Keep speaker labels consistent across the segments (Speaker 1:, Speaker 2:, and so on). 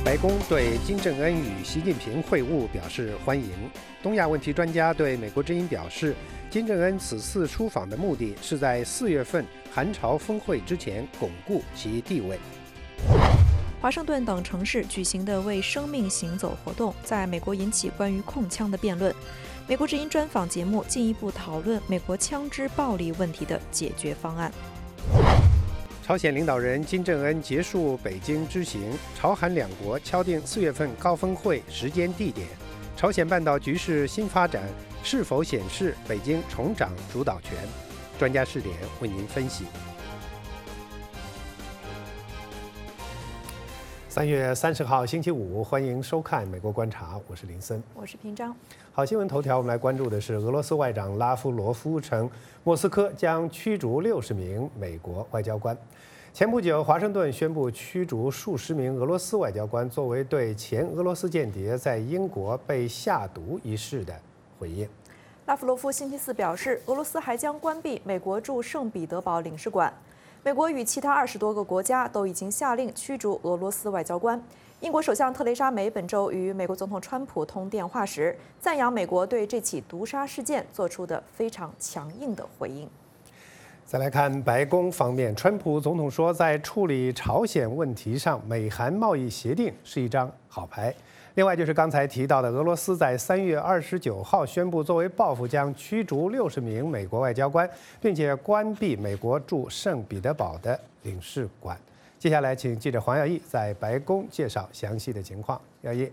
Speaker 1: 白宫对金正恩与习近平会晤表示欢迎。东亚问题专家对美国之音表示，金正恩此次出访的目的是在4月份韩朝峰会之前巩固其地位。
Speaker 2: 华盛顿等城市举行的为生命行走活动，在美国引起关于控枪的辩论。美国之音专访节目进一步讨论美国枪支暴力问题的解决方案。
Speaker 1: 朝鲜领导人金正恩结束北京之行，朝韩两国敲定4月份高峰会时间地点。朝鲜半岛局势新发展，是否显示北京重掌主导权？专家视点为您分析。3月30号星期五，欢迎收看《美国观察》，我是林森，
Speaker 2: 我是平章。
Speaker 1: 好，新闻头条，我们来关注的是俄罗斯外长拉夫罗夫称，莫斯科将驱逐60名美国外交官。前不久，华盛顿宣布驱逐数十名俄罗斯外交官，作为对前俄罗斯间谍在英国被下毒一事的回应。
Speaker 2: 拉夫罗夫星期四表示，俄罗斯还将关闭美国驻圣彼得堡领事馆。美国与其他20多个国家都已经下令驱逐俄罗斯外交官。英国首相特蕾莎梅本周与美国总统川普通电话时，赞扬美国对这起毒杀事件做出的非常强硬的回应。
Speaker 1: 再来看白宫方面，川普总统说，在处理朝鲜问题上，美韩贸易协定是一张好牌。另外就是刚才提到的，俄罗斯在3月29号宣布，作为报复将驱逐60名美国外交官，并且关闭美国驻圣彼得堡的领事馆。接下来，请记者黄耀义在白宫介绍详细的情况。耀义。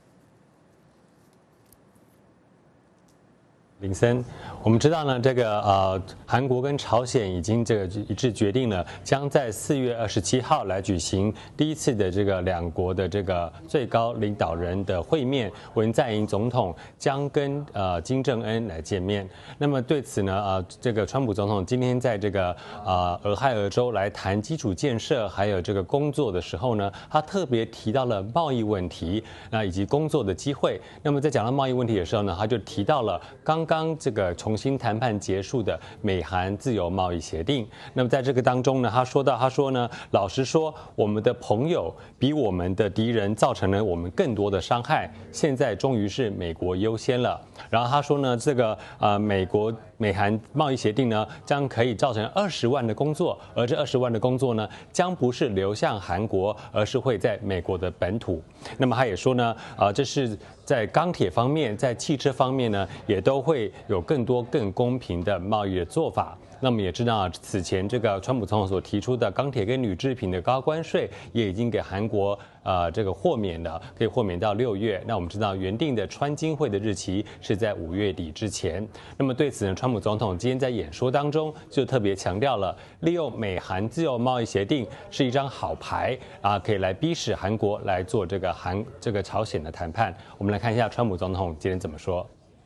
Speaker 3: 林森，我们知道呢，韩国跟朝鲜已经一致决定了，将在4月27号来举行第一次的两国的最高领导人的会面。文在寅总统将跟金正恩来见面。那么对此呢，川普总统今天在俄亥俄州来谈基础建设还有工作的时候呢，他特别提到了贸易问题，以及工作的机会。那么在讲到贸易问题的时候呢，他就提到了刚重新谈判结束的美韩自由贸易协定。那么在这个当中呢，他说呢，老实说，我们的朋友比我们的敌人造成了我们更多的伤害，现在终于是美国优先了。然后他说呢，美韩贸易协定呢，将可以造成20万的工作，而这20万的工作呢，将不是流向韩国，而是会在美国的本土。那么他也说呢，这是在钢铁方面，在汽车方面呢，也都会有更多更公平的贸易的做法。那么也知道，此前川普总统所提出的钢铁跟铝制品的高关税，也已经给韩国豁免了，可以豁免到6月。那我们知道原定的川金会的日期是在5月底之前。那么对此呢，川普总统今天在演说当中就特别强调了，利用美韩自由贸易协定是一张好牌可以来逼使韩国来做朝鲜的谈判。我们来看一下川普总统今天怎么说。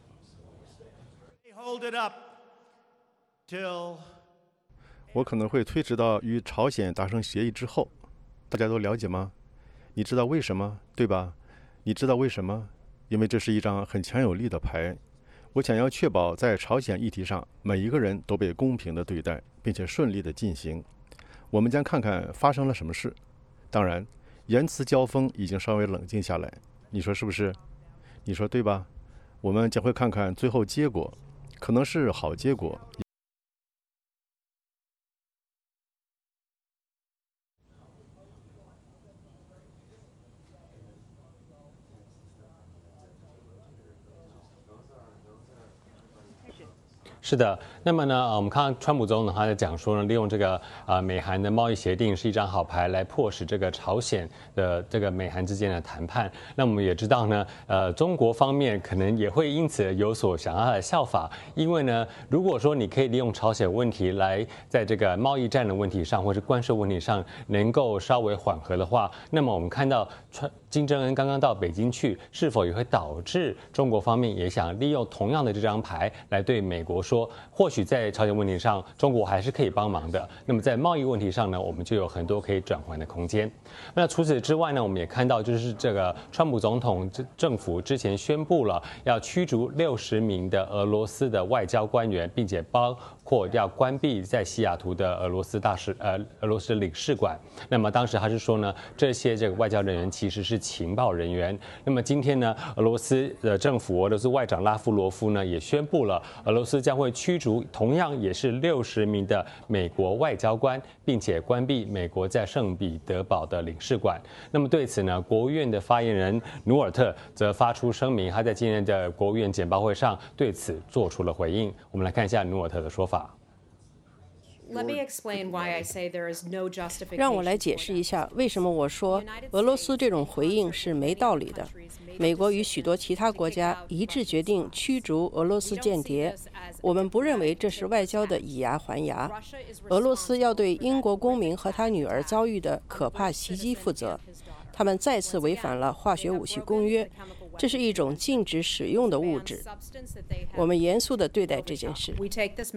Speaker 4: 我可能会推迟到与朝鲜达成协议之后，大家都了解吗？你知道为什么，对吧？你知道为什么？因为这是一张很强有力的牌。我想要确保在朝鲜议题上，每一个人都被公平的对待，并且顺利的进行。我们将看看发生了什么事。当然，言辞交锋已经稍微冷静下来，你说是不是？你说对吧？我们将会看看最后结果，可能是好结果。
Speaker 3: 是的，那么呢，我们看川普总统他在讲说呢，利用美韩的贸易协定是一张好牌，来迫使朝鲜的美韩之间的谈判。那我们也知道呢，中国方面可能也会因此有所想要的效法，因为呢，如果说你可以利用朝鲜问题来在贸易战的问题上或是关税问题上能够稍微缓和的话，那么我们看到金正恩刚刚到北京去，是否也会导致中国方面也想利用同样的这张牌来对美国说，或许在朝鲜问题上，中国还是可以帮忙的。那么在贸易问题上呢，我们就有很多可以转换的空间。那除此之外呢，我们也看到，就是川普总统政府之前宣布了要驱逐60名的俄罗斯的外交官员，并且包括要关闭在西雅图的俄罗斯领事馆。那么当时他是说呢，这些外交人员其实是情报人员。那么今天呢，俄罗斯的政府，俄罗斯外长拉夫罗夫呢也宣布了，俄罗斯将会驱逐同样也是60名的美国外交官，并且关闭美国在圣彼得堡的领事馆。那么对此呢，国务院的发言人努尔特则发出声明，他在今天的国务院简报会上对此做出了回应。我们来看一下努尔特的说法。
Speaker 5: 让我来解释一下为什么我说俄罗斯这种回应是没道理的。美国与许多其他国家一致决定驱逐俄罗斯间谍，我们不认为这是外交的以牙还牙。俄罗斯要对英国公民和他女儿遭遇的可怕袭击负责，他们再次违反了化学武器公约，这是一种禁止使用的物质。我们严肃地对待这件事。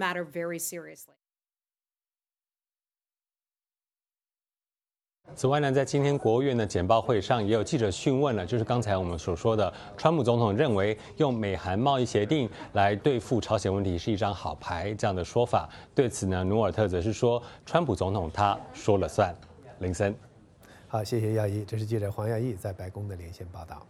Speaker 3: 此外呢，在今天国务院的简报会上，也有记者讯问了，就是刚才我们所说的，川普总统认为用美韩贸易协定来对付朝鲜问题是一张好牌这样的说法。对此呢，努尔特则是说，川普总统他说了算。林森，
Speaker 1: 好，谢谢耀一，这是记者黄耀义在白宫的连线报道。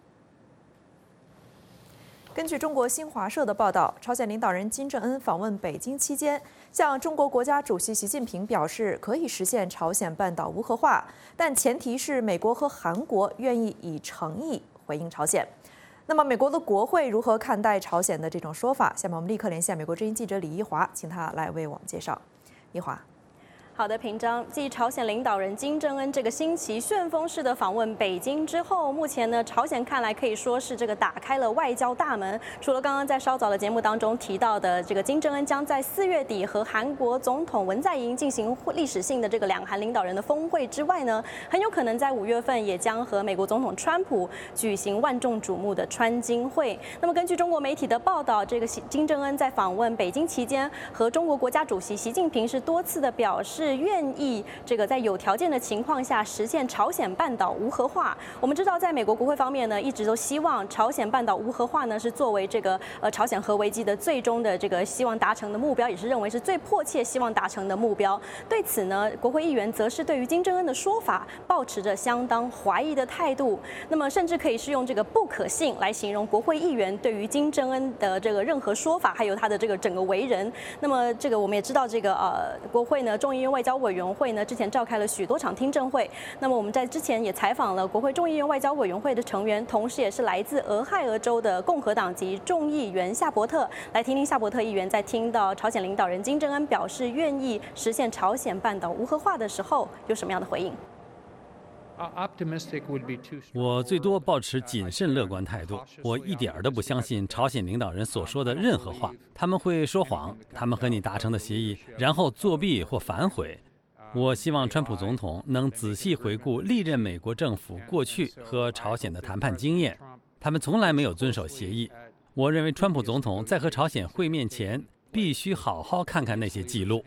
Speaker 2: 根据中国新华社的报道，朝鲜领导人金正恩访问北京期间，向中国国家主席习近平表示，可以实现朝鲜半岛无核化，但前提是美国和韩国愿意以诚意回应朝鲜。那么，美国的国会如何看待朝鲜的这种说法？下面我们立刻连线美国之音记者李一华，请他来为我们介绍。一华。
Speaker 6: 好的，平章。继朝鲜领导人金正恩这个星期旋风式的访问北京之后，目前呢，朝鲜看来可以说是这个打开了外交大门。除了刚刚在稍早的节目当中提到的，这个金正恩将在4月底和韩国总统文在寅进行历史性的这个两韩领导人的峰会之外呢，很有可能在5月份也将和美国总统川普举行万众瞩目的川金会。那么根据中国媒体的报道，这个金正恩在访问北京期间，和中国国家主席习近平是多次的表示愿意这个在有条件的情况下实现朝鲜半岛无核化。我们知道，在美国国会方面呢，一直都希望朝鲜半岛无核化呢是作为这个朝鲜核危机的最终的这个希望达成的目标，也是认为是最迫切希望达成的目标。对此呢，国会议员则是对于金正恩的说法抱持着相当怀疑的态度。那么甚至可以是用这个不可信来形容国会议员对于金正恩的这个任何说法，还有他的这个整个为人。那么这个我们也知道，这个国会呢众议院外交委员会呢之前召开了许多场听证会。那么我们在之前也采访了国会众议院外交委员会的成员，同时也是来自俄亥俄州的共和党籍众议员夏伯特，来听听夏伯特议员在听到朝鲜领导人金正恩表示愿意实现朝鲜半岛无核化的时候有什么样的回应。
Speaker 7: 我最多保持谨慎乐观态度，我一点儿都不相信朝鲜领导人所说的任何话，他们会说谎，他们和你达成的协议，然后作弊或反悔。我希望川普总统能仔细回顾历任美国政府过去和朝鲜的谈判经验，他们从来没有遵守协议。我认为川普总统在和朝鲜会面前，必须好好看看那些记录。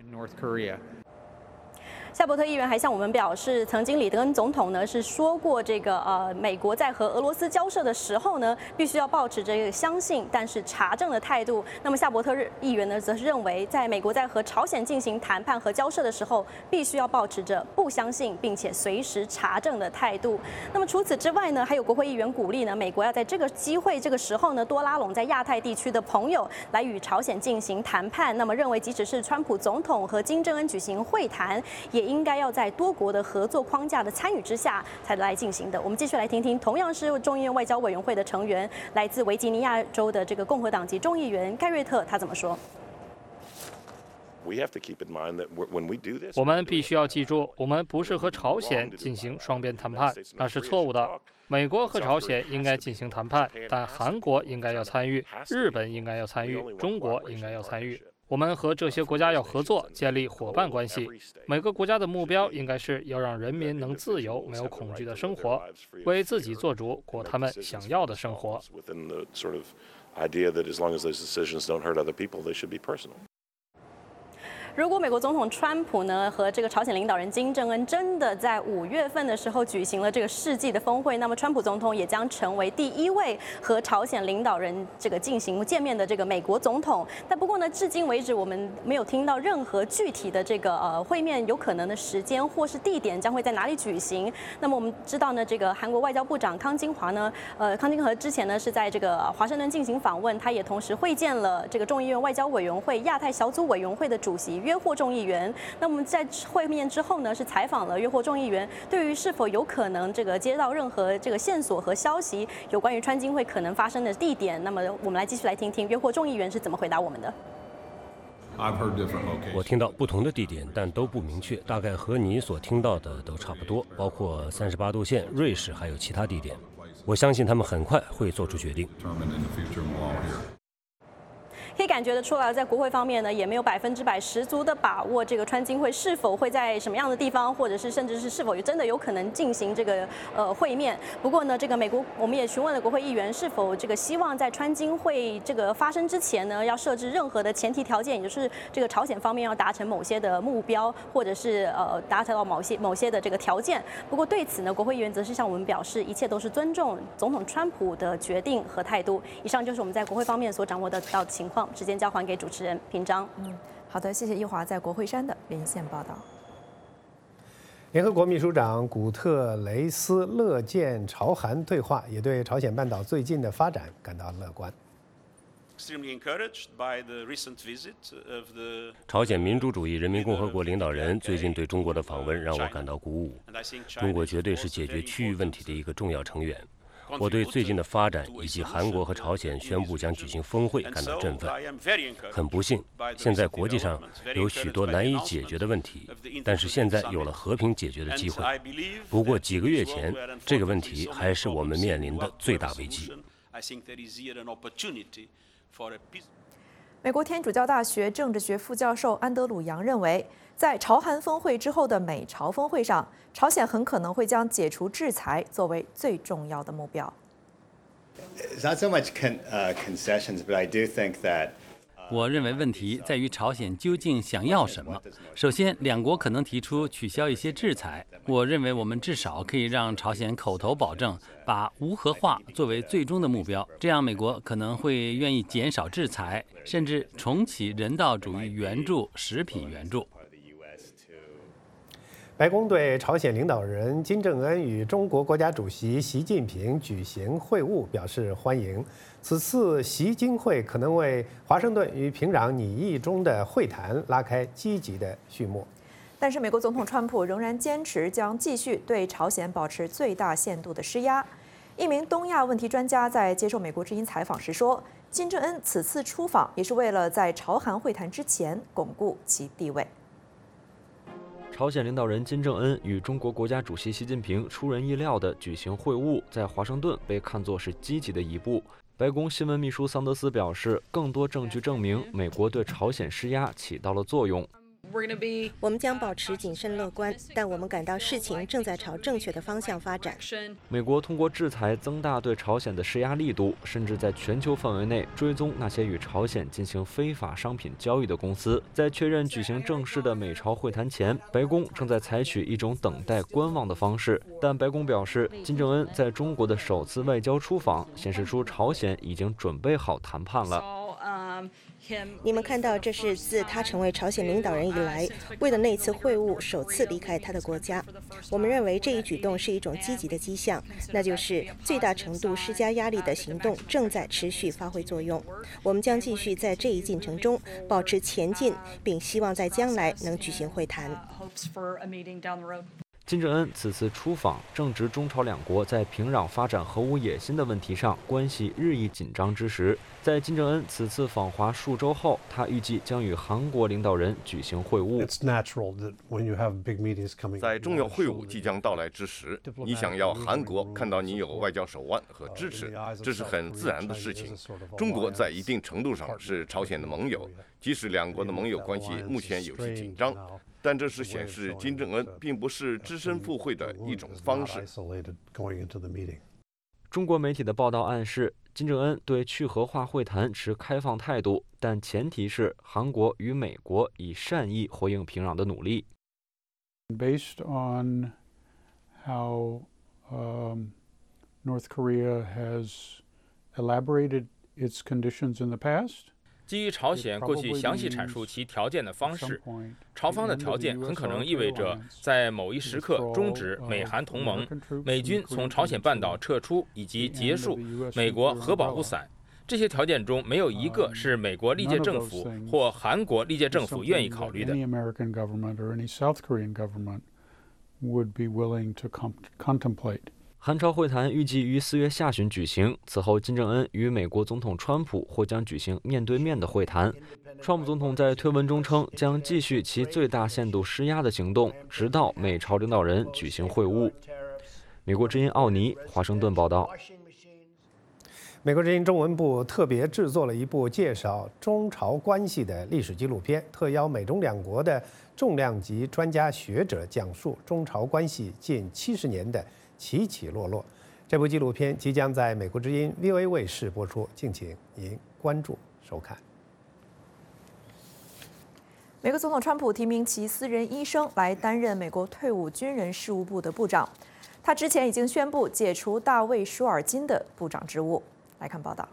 Speaker 6: 夏伯特议员还向我们表示，曾经里德恩总统呢是说过，这个美国在和俄罗斯交涉的时候呢，必须要保持这个相信但是查证的态度。那么夏伯特议员呢，则是认为，在美国在和朝鲜进行谈判和交涉的时候，必须要保持着不相信并且随时查证的态度。那么除此之外呢，还有国会议员鼓励呢，美国要在这个机会、这个时候呢，多拉拢在亚太地区的朋友来与朝鲜进行谈判。那么认为，即使是川普总统和金正恩举行会谈，也应该要在多国的合作框架的参与之下才来进行的。我们继续来听听，同样是众议院外交委员会的成员，来自维吉尼亚州的这个共和党籍众议员盖瑞特，他怎么说？
Speaker 8: 我们必须要记住，我们不是和朝鲜进行双边谈判，那是错误的。美国和朝鲜应该进行谈判，但韩国应该要参与，日本应该要参与，中国应该要参与。我们和这些国家要合作，建立伙伴关系。每个国家的目标应该是要让人民能自由、没有恐惧的生活，为自己做主，过他们想要的生活。
Speaker 6: 如果美国总统川普呢和这个朝鲜领导人金正恩真的在5月份的时候举行了这个世纪的峰会，那么川普总统也将成为第1位和朝鲜领导人这个进行见面的这个美国总统。但不过呢，至今为止我们没有听到任何具体的这个会面有可能的时间或是地点将会在哪里举行。那么我们知道呢，这个韩国外交部长康京华呢，康京和之前呢是在这个华盛顿进行访问，他也同时会见了这个众议院外交委员会亚太小组委员会的主席约霍众议员。那我们在会面之后呢，是采访了约霍众议员，对于是否有可能这个接到任何这个线索和消息有关于川金会可能发生的地点，那么我们来继续来听听约霍众议员是怎么回答我们的。
Speaker 9: 我听到不同的地点，但都不明确，大概和你所听到的都差不多，包括38度线、瑞士还有其他地点。我相信他们很快会做出决定。
Speaker 6: 可以感觉得出来，在国会方面呢，也没有100%十足的把握，这个川金会是否会在什么样的地方，或者是甚至是否真的有可能进行这个会面。不过呢，这个美国我们也询问了国会议员，是否这个希望在川金会这个发生之前呢，要设置任何的前提条件，也就是这个朝鲜方面要达成某些的目标，或者是达成到某些的这个条件。不过对此呢，国会议员则是向我们表示，一切都是尊重总统川普的决定和态度。以上就是我们在国会方面所掌握到的情况。时间交还给主持人平章。
Speaker 2: 好的，谢谢一华在国会山的连线报道。
Speaker 1: 联合国秘书长古特雷斯乐见朝韩对话，也对朝鲜半岛最近的发展感到乐观。
Speaker 9: 朝鲜民主主义人民共和国领导人最近对中国的访问让我感到鼓舞。中国绝对是解决区域问题的一个重要成员。我对最近的发展以及韩国和朝鲜宣布将举行峰会感到振奋。很不幸，现在国际上有许多难以解决的问题，但是现在有了和平解决的机会。不过几个月前，这个问题还是我们面临的最大危机。
Speaker 2: 美国天主教大学政治学副教授安德鲁·杨认为，在朝韩峰会之后的美朝峰会上，朝鲜很可能会将解除制裁作为最重要的目标。
Speaker 7: 我认为问题在于朝鲜究竟想要什么。首先，两国可能提出取消一些制裁。我认为我们至少可以让朝鲜口头保证把无核化作为最终的目标，这样美国可能会愿意减少制裁，甚至重启人道主义援助、食品援助。
Speaker 1: 白宫对朝鲜领导人金正恩与中国国家主席习近平举行会晤表示欢迎。此次习金会可能为华盛顿与平壤拟议中的会谈拉开积极的序幕。
Speaker 2: 但是，美国总统川普仍然坚持将继续对朝鲜保持最大限度的施压。一名东亚问题专家在接受美国之音采访时说，金正恩此次出访也是为了在朝韩会谈之前巩固其地位。
Speaker 10: 朝鲜领导人金正恩与中国国家主席习近平出人意料地举行会晤，在华盛顿被看作是积极的一步。白宫新闻秘书桑德斯表示，更多证据证明美国对朝鲜施压起到了作用。
Speaker 5: 我们将保持谨慎乐观，但我们感到事情正在朝正确的方向发展。
Speaker 10: 美国通过制裁增大对朝鲜的施压力度，甚至在全球范围内追踪那些与朝鲜进行非法商品交易的公司。在确认举行正式的美朝会谈前，白宫正在采取一种等待观望的方式。但白宫表示，金正恩在中国的首次外交出访显示出朝鲜已经准备好谈判了。
Speaker 5: 你们看到，这是自他成为朝鲜领导人以来，为了那次会晤首次离开他的国家。我们认为这一举动是一种积极的迹象，那就是最大程度施加压力的行动正在持续发挥作用。我们将继续在这一进程中保持前进，并希望在将来能举行会谈。
Speaker 10: 金正恩此次出访正值中朝两国在平壤发展核武野心的问题上关系日益紧张之时。在金正恩此次访华数周后，他预计将与韩国领导人举行会晤。
Speaker 11: 在重要会晤即将到来之时，你想要韩国看到你有外交手腕和支持，这是很自然的事情。中国在一定程度上是朝鲜的盟友，即使两国的盟友关系目前有些紧张，但这是显示金正恩并不是只身赴会的一种方式。
Speaker 10: 中国媒体的报道暗示， 金正恩对去核化会谈持开放态度，但前提是韩国与美国以善意回应平壤的努力。
Speaker 12: Based on how North Korea has elaborated its conditions in the past.
Speaker 13: 基于朝鲜过去详细阐述其条件的方式，朝方的条件很可能意味着在某一时刻终止美韩同盟、美军从朝鲜半岛撤出以及结束美国核保护伞。这些条件中没有一个是美国历届政府或韩国历届政府愿意考虑的。
Speaker 10: 韩朝会谈预计于4月下旬举行，此后金正恩与美国总统川普或将举行面对面的会谈。川普总统在推文中称，将继续其最大限度施压的行动，直到美朝领导人举行会晤。美国之音奥尼，华盛顿报道。
Speaker 1: 美国之音中文部特别制作了一部介绍中朝关系的历史纪录片，特邀美中两国的重量级专家学者讲述中朝关系近70年的起起落落。这部纪录片即将在美国之音 VOA 卫视播出，敬请您关注收看。
Speaker 2: 美国总统川普提名其私人医生来担任美国退伍军人事务部的部长，他之前已经宣布解除大卫·舒尔金的部长职务。来看报道。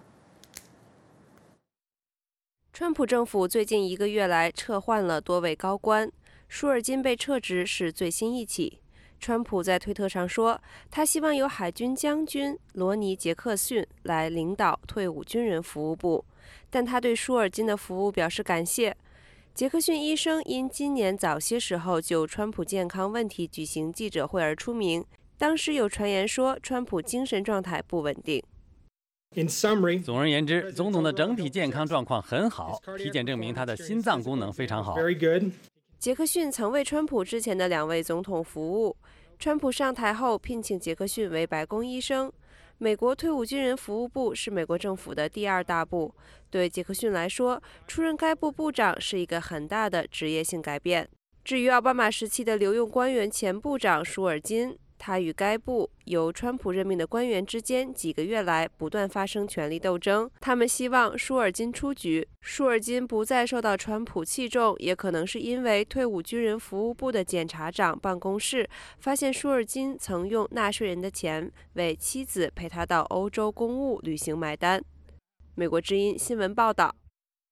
Speaker 14: 川普政府最近1个月来撤换了多位高官，舒尔金被撤职是最新一起。川普在推特上说，他希望由海军将军罗尼·杰克逊来领导退伍军人服务部，但他对舒尔金的服务表示感谢。杰克逊医生因今年早些时候就川普健康问题举行记者会而出名，当时有传言说川普精神状态不稳定。
Speaker 7: 总而言之，总统的整体健康状况很好，体检证明他的心脏功能非常好。
Speaker 14: 杰克逊曾为川普之前的2位总统服务。川普上台后聘请杰克逊为白宫医生。美国退伍军人服务部是美国政府的第2大部，对杰克逊来说，出任该部部长是一个很大的职业性改变。至于奥巴马时期的留用官员前部长舒尔金，他与该部由川普任命的官员之间几个月来不断发生权力斗争，他们希望舒尔金出局。舒尔金不再受到川普器重，也可能是因为退伍军人服务部的检察长办公室发现舒尔金曾用纳税人的钱为妻子陪他到欧洲公务旅行买单。美国之音新闻报道。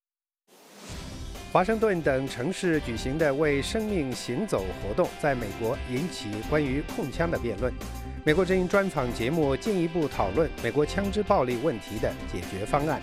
Speaker 1: 华盛顿等城市举行的为生命行走活动，在美国引起关于控枪的辩论。美国之音专访节目进一步讨论美国枪支暴力问题的解决方案。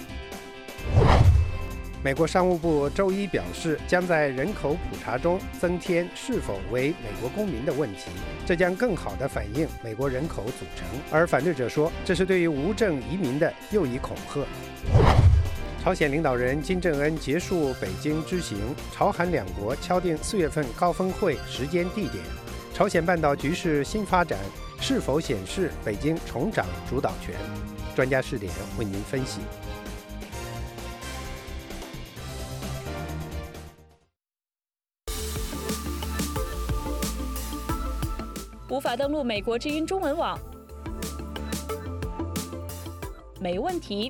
Speaker 1: 美国商务部周一表示，将在人口普查中增添是否为美国公民的问题，这将更好地反映美国人口组成。而反对者说，这是对于无证移民的又一恐吓。朝鲜领导人金正恩结束北京之行，朝韩两国敲定4月份高峰会时间地点。朝鲜半岛局势新发展，是否显示北京重掌主导权？专家视点为您分析。
Speaker 15: 无法登录美国之音中文网？没问题。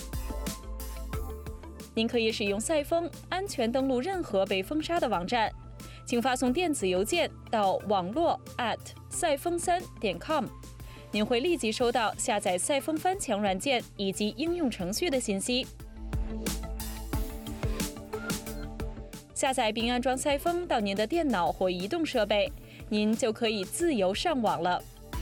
Speaker 15: 您可以使用赛风安全登录任何被封杀的网站，请发送电子邮件到网络@赛风3.com，您会立即收到下载赛风翻墙软件以及应用程序的信息。下载并安装赛风到您的电脑或移动设备，您就可以自由上网了。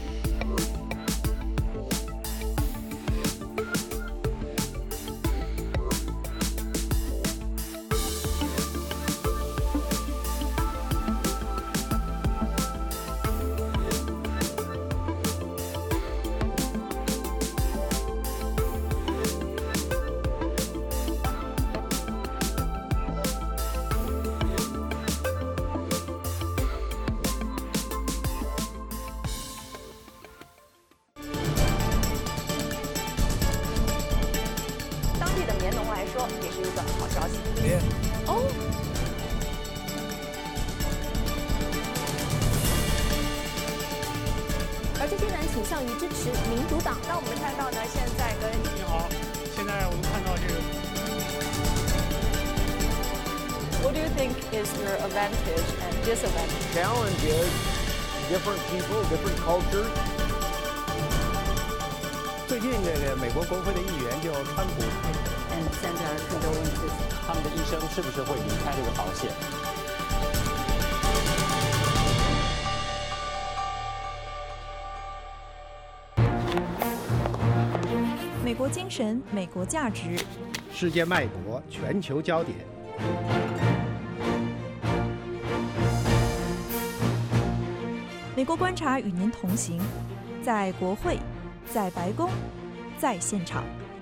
Speaker 2: 也是一个好消息哦。而这些人倾向于支持民主党。那我们看到呢，现在跟你好。
Speaker 6: do you think is your advantage and disadvantage?
Speaker 16: Challenge is different people, different cultures.
Speaker 1: 最近这个美国国会的议员就川普
Speaker 17: and send our condolences.
Speaker 3: 他们的医生是不是会离开这个保险？
Speaker 2: 美国精神，美国价值，
Speaker 1: 世界脉搏，全球焦点。
Speaker 2: 美国观察与您同行，在国会，在白宫，在现场。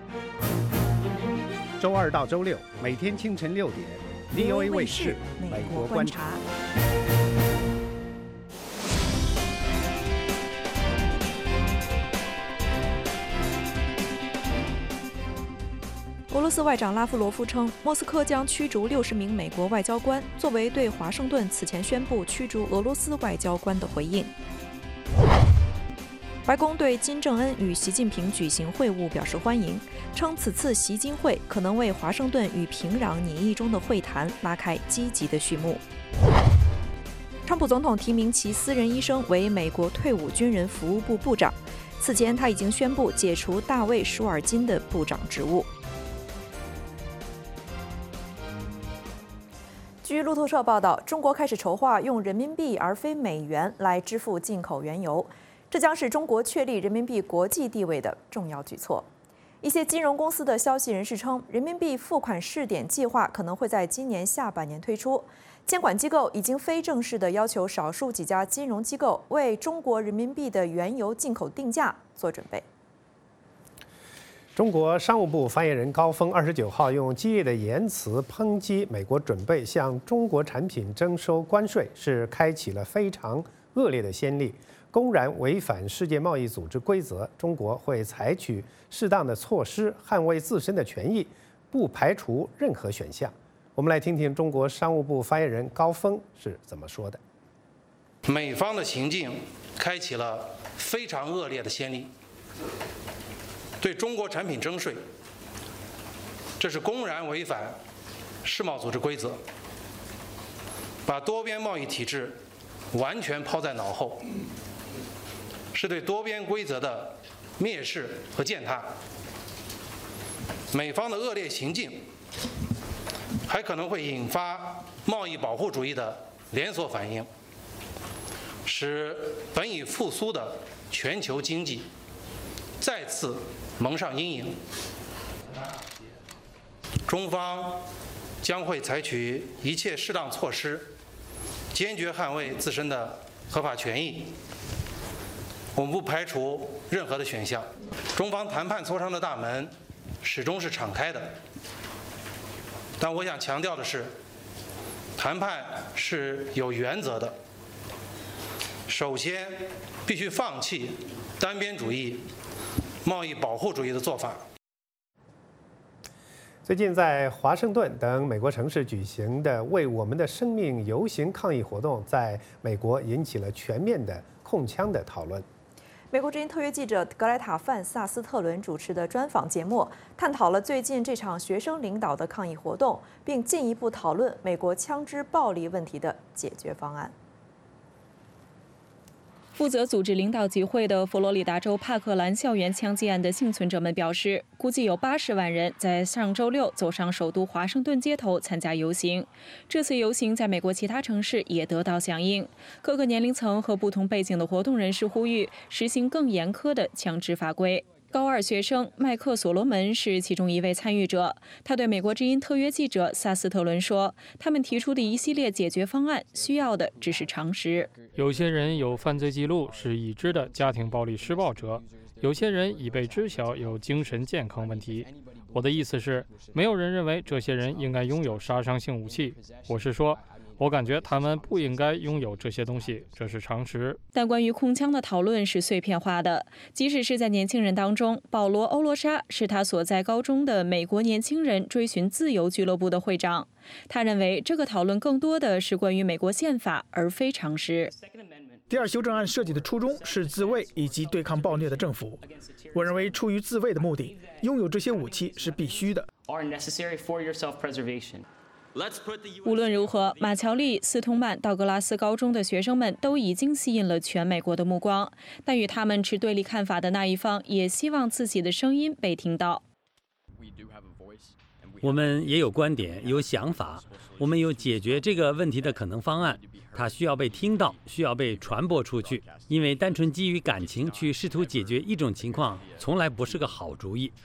Speaker 1: 周二到周六，每天清晨6点 ，VOA 卫视《美国观察》。
Speaker 2: 俄罗斯外长拉夫罗夫称，莫斯科将驱逐60名美国外交官，作为对华盛顿此前宣布驱逐俄罗斯外交官的回应。白宫对金正恩与习近平举行会晤表示欢迎，称此次习金会可能为华盛顿与平壤拟议中的会谈拉开积极的序幕。川普总统提名其私人医生为美国退伍军人服务部部长，此前他已经宣布解除大卫·舒尔金的部长职务。据路透社报道，中国开始筹划用人民币而非美元来支付进口原油，这将是中国确立人民币国际地位的重要举措。一些金融公司的消息人士称，人民币付款试点计划可能会在今年下半年推出。监管机构已经非正式地要求少数几家金融机构为中国人民币的原油进口定价做准备。
Speaker 1: 中国商务部发言人高峰29号用激烈的言辞抨击美国准备向中国产品征收关税，是开启了非常恶劣的先例，公然违反世界贸易组织规则。中国会采取适当的措施捍卫自身的权益，不排除任何选项。我们来听听中国商务部发言人高峰是怎么说的。
Speaker 18: 美方的行径开启了非常恶劣的先例，对中国产品征税，这是公然违反世贸组织规则，把多边贸易体制完全抛在脑后，是对多边规则的蔑视和践踏。美方的恶劣行径还可能会引发贸易保护主义的连锁反应，使本已复苏的全球经济再次蒙上阴影。中方将会采取一切适当措施，坚决捍卫自身的合法权益。我们不排除任何的选项。中方谈判磋商的大门始终是敞开的，但我想强调的是，谈判是有原则的。首先，必须放弃单边主义、贸易保护主义的做法。
Speaker 1: 最近在华盛顿等美国城市举行的为我们的生命游行抗议活动，在美国引起了全面的控枪的讨论。
Speaker 2: 美国之音特约记者格莱塔·范萨斯特伦主持的专访节目，探讨了最近这场学生领导的抗议活动，并进一步讨论美国枪支暴力问题的解决方案。
Speaker 15: 负责组织领导集会的佛罗里达州帕克兰校园枪击案的幸存者们表示，估计有80万人在上周六走上首都华盛顿街头参加游行。这次游行在美国其他城市也得到响应，各个年龄层和不同背景的活动人士呼吁实行更严苛的枪支法规。高二学生麦克·所罗门是其中一位参与者，他对美国之音特约记者萨斯特伦说：“他们提出的一系列解决方案，需要的只是常识。
Speaker 8: 有些人有犯罪记录，是已知的家庭暴力施暴者；有些人已被知晓有精神健康问题。我的意思是，没有人认为这些人应该拥有杀伤性武器。我是说，我感觉他们不应该拥有这些东西，这是常识。
Speaker 15: 但关于空枪的讨论是碎片化的，即使是在年轻人当中，保罗·欧罗莎是他所在高中的美国年轻人追寻自由俱乐部的会长。他认为这个讨论更多的是关于美国宪法，而非常识。
Speaker 19: 第二修正案设计的初衷是自卫以及对抗暴虐的政府。我认为，出于自卫的目的，拥有这些武器是必须的。
Speaker 15: 无论如何，马乔丽、斯通曼、道格拉斯高中的学生们都已经吸引了全美国的目光，但与他们持对立看法的那一方也希望自己的声音被听到。
Speaker 7: 我们也有观点，有想法，我们有解决这个问题的可能方案。它需要被听到，需要被传播出去，因为单纯基于感情去试图解决一种情况，从来不是个好主意。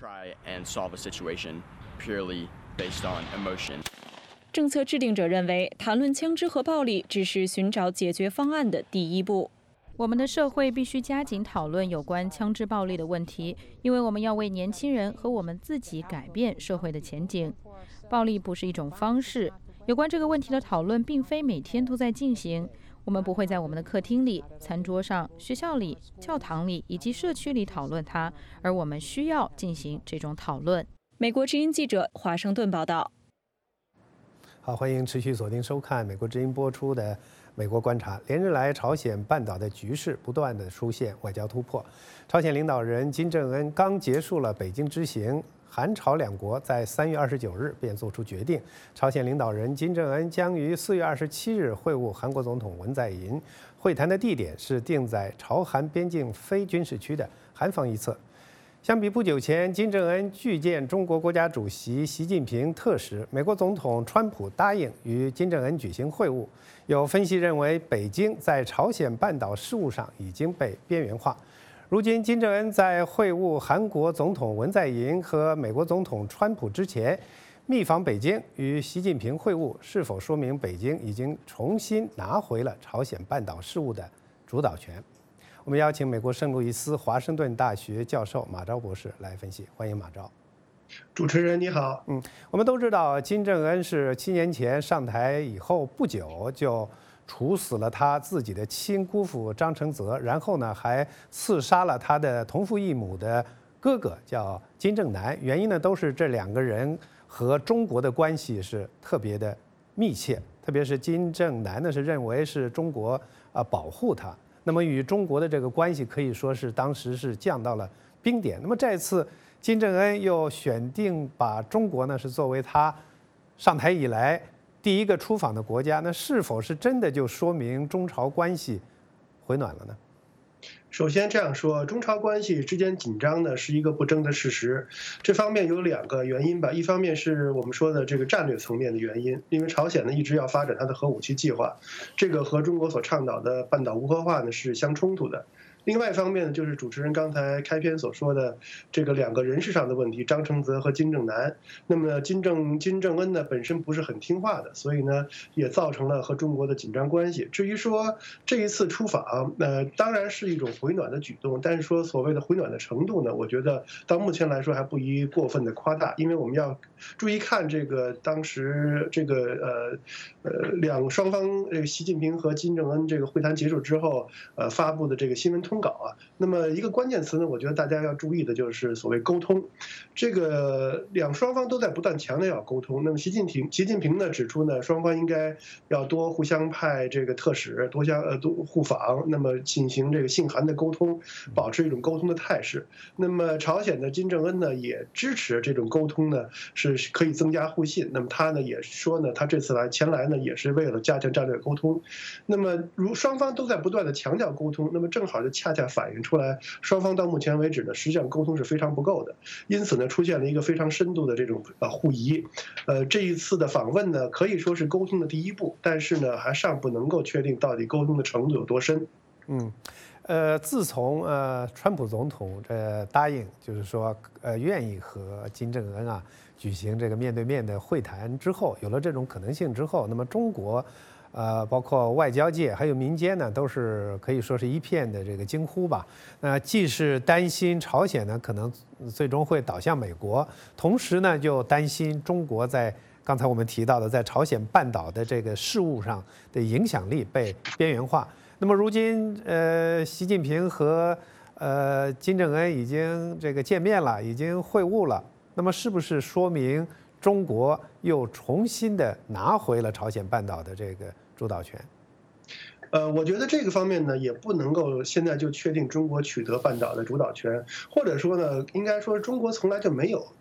Speaker 15: 政策制定者认为，谈论枪支和暴力只是寻找解决方案的第一步。
Speaker 20: 我们的社会必须加紧讨论有关枪支暴力的问题，因为我们要为年轻人和我们自己改变社会的前景。暴力不是一种方式。有关这个问题的讨论并非每天都在进行，我们不会在我们的客厅里、餐桌上、学校里、教堂里以及社区里讨论它，而我们需要进行这种讨论。
Speaker 15: 美国之音记者华盛顿报道。
Speaker 1: 好，欢迎持续锁定收看美国之音播出的《美国观察》。连日来，朝鲜半岛的局势不断的出现外交突破。朝鲜领导人金正恩刚结束了北京之行。韩朝两国在3月29日便做出决定，朝鲜领导人金正恩将于4月27日会晤韩国总统文在寅，会谈的地点是定在朝韩边境非军事区的韩方一侧。相比不久前金正恩拒见中国国家主席习近平特使，美国总统川普答应与金正恩举行会晤。有分析认为，北京在朝鲜半岛事务上已经被边缘化。如今，金正恩在会晤韩国总统文在寅和美国总统川普之前，密访北京与习近平会晤，是否说明北京已经重新拿回了朝鲜半岛事务的主导权？我们邀请美国圣路易斯华盛顿大学教授马昭博士来分析。欢迎马昭。
Speaker 21: 主持人你好。
Speaker 1: 我们都知道，金正恩是7年前上台以后不久就处死了他自己的亲姑父张承泽，然后呢还刺杀了他的同父异母的哥哥，叫金正男。原因呢都是这两个人和中国的关系是特别的密切，特别是金正男呢是认为是中国保护他，那么与中国的这个关系可以说是当时是降到了冰点。那么这次金正恩又选定把中国呢是作为他上台以来第一个出访的国家，那是否是真的就说明中朝关系回暖了呢？
Speaker 21: 首先这样说，中朝关系之间紧张呢是一个不争的事实。这方面有2个原因吧，一方面是我们说的这个战略层面的原因，因为朝鲜呢一直要发展它的核武器计划，这个和中国所倡导的半岛无核化呢是相冲突的。另外一方面呢，就是主持人刚才开篇所说的这个2个人事上的问题，张承泽和金正男。那么金正恩呢本身不是很听话的，所以呢也造成了和中国的紧张关系。至于说这一次出访，当然是一种回暖的举动，但是说所谓的回暖的程度呢，我觉得到目前来说还不宜过分的夸大，因为我们要注意看这个当时这个双方这个习近平和金正恩这个会谈结束之后发布的这个新闻通稿啊。那么一个关键词呢，我觉得大家要注意的就是所谓沟通。这个双方都在不断强调要沟通。那么习近平呢指出呢，双方应该要多互相派这个特使，多互访，那么进行这个信函的沟通，保持一种沟通的态势。那么朝鲜的金正恩呢也支持这种沟通呢是可以增加互信。那么他呢也说呢，他这次前来呢也是为了加强战略沟通。那么如双方都在不断的强调沟通，那么正好就恰恰反映出来，双方到目前为止呢，实际上沟通是非常不够的，因此呢，出现了一个非常深度的这种互疑。这一次的访问呢，可以说是沟通的第一步，但是呢，还尚不能够确定到底沟通的程度有多深。
Speaker 1: 自从川普总统答应，就是说愿意和金正恩举行这个面对面的会谈之后，有了这种可能性之后，那么中国包括外交界还有民间呢，都是可以说是一片的这个惊呼吧。既是担心朝鲜呢可能最终会倒向美国，同时呢就担心中国在刚才我们提到的在朝鲜半岛的这个事务上的影响力被边缘化。那么如今习近平和金正恩已经这个见面了，已经会晤了，那么是不是说明中国又重新的拿回了朝鲜半岛的这个主导权？
Speaker 21: 我觉得这个方面呢，也不能够现在就确定中国取得半岛的主导权，或者说呢，应该说中国从来就没有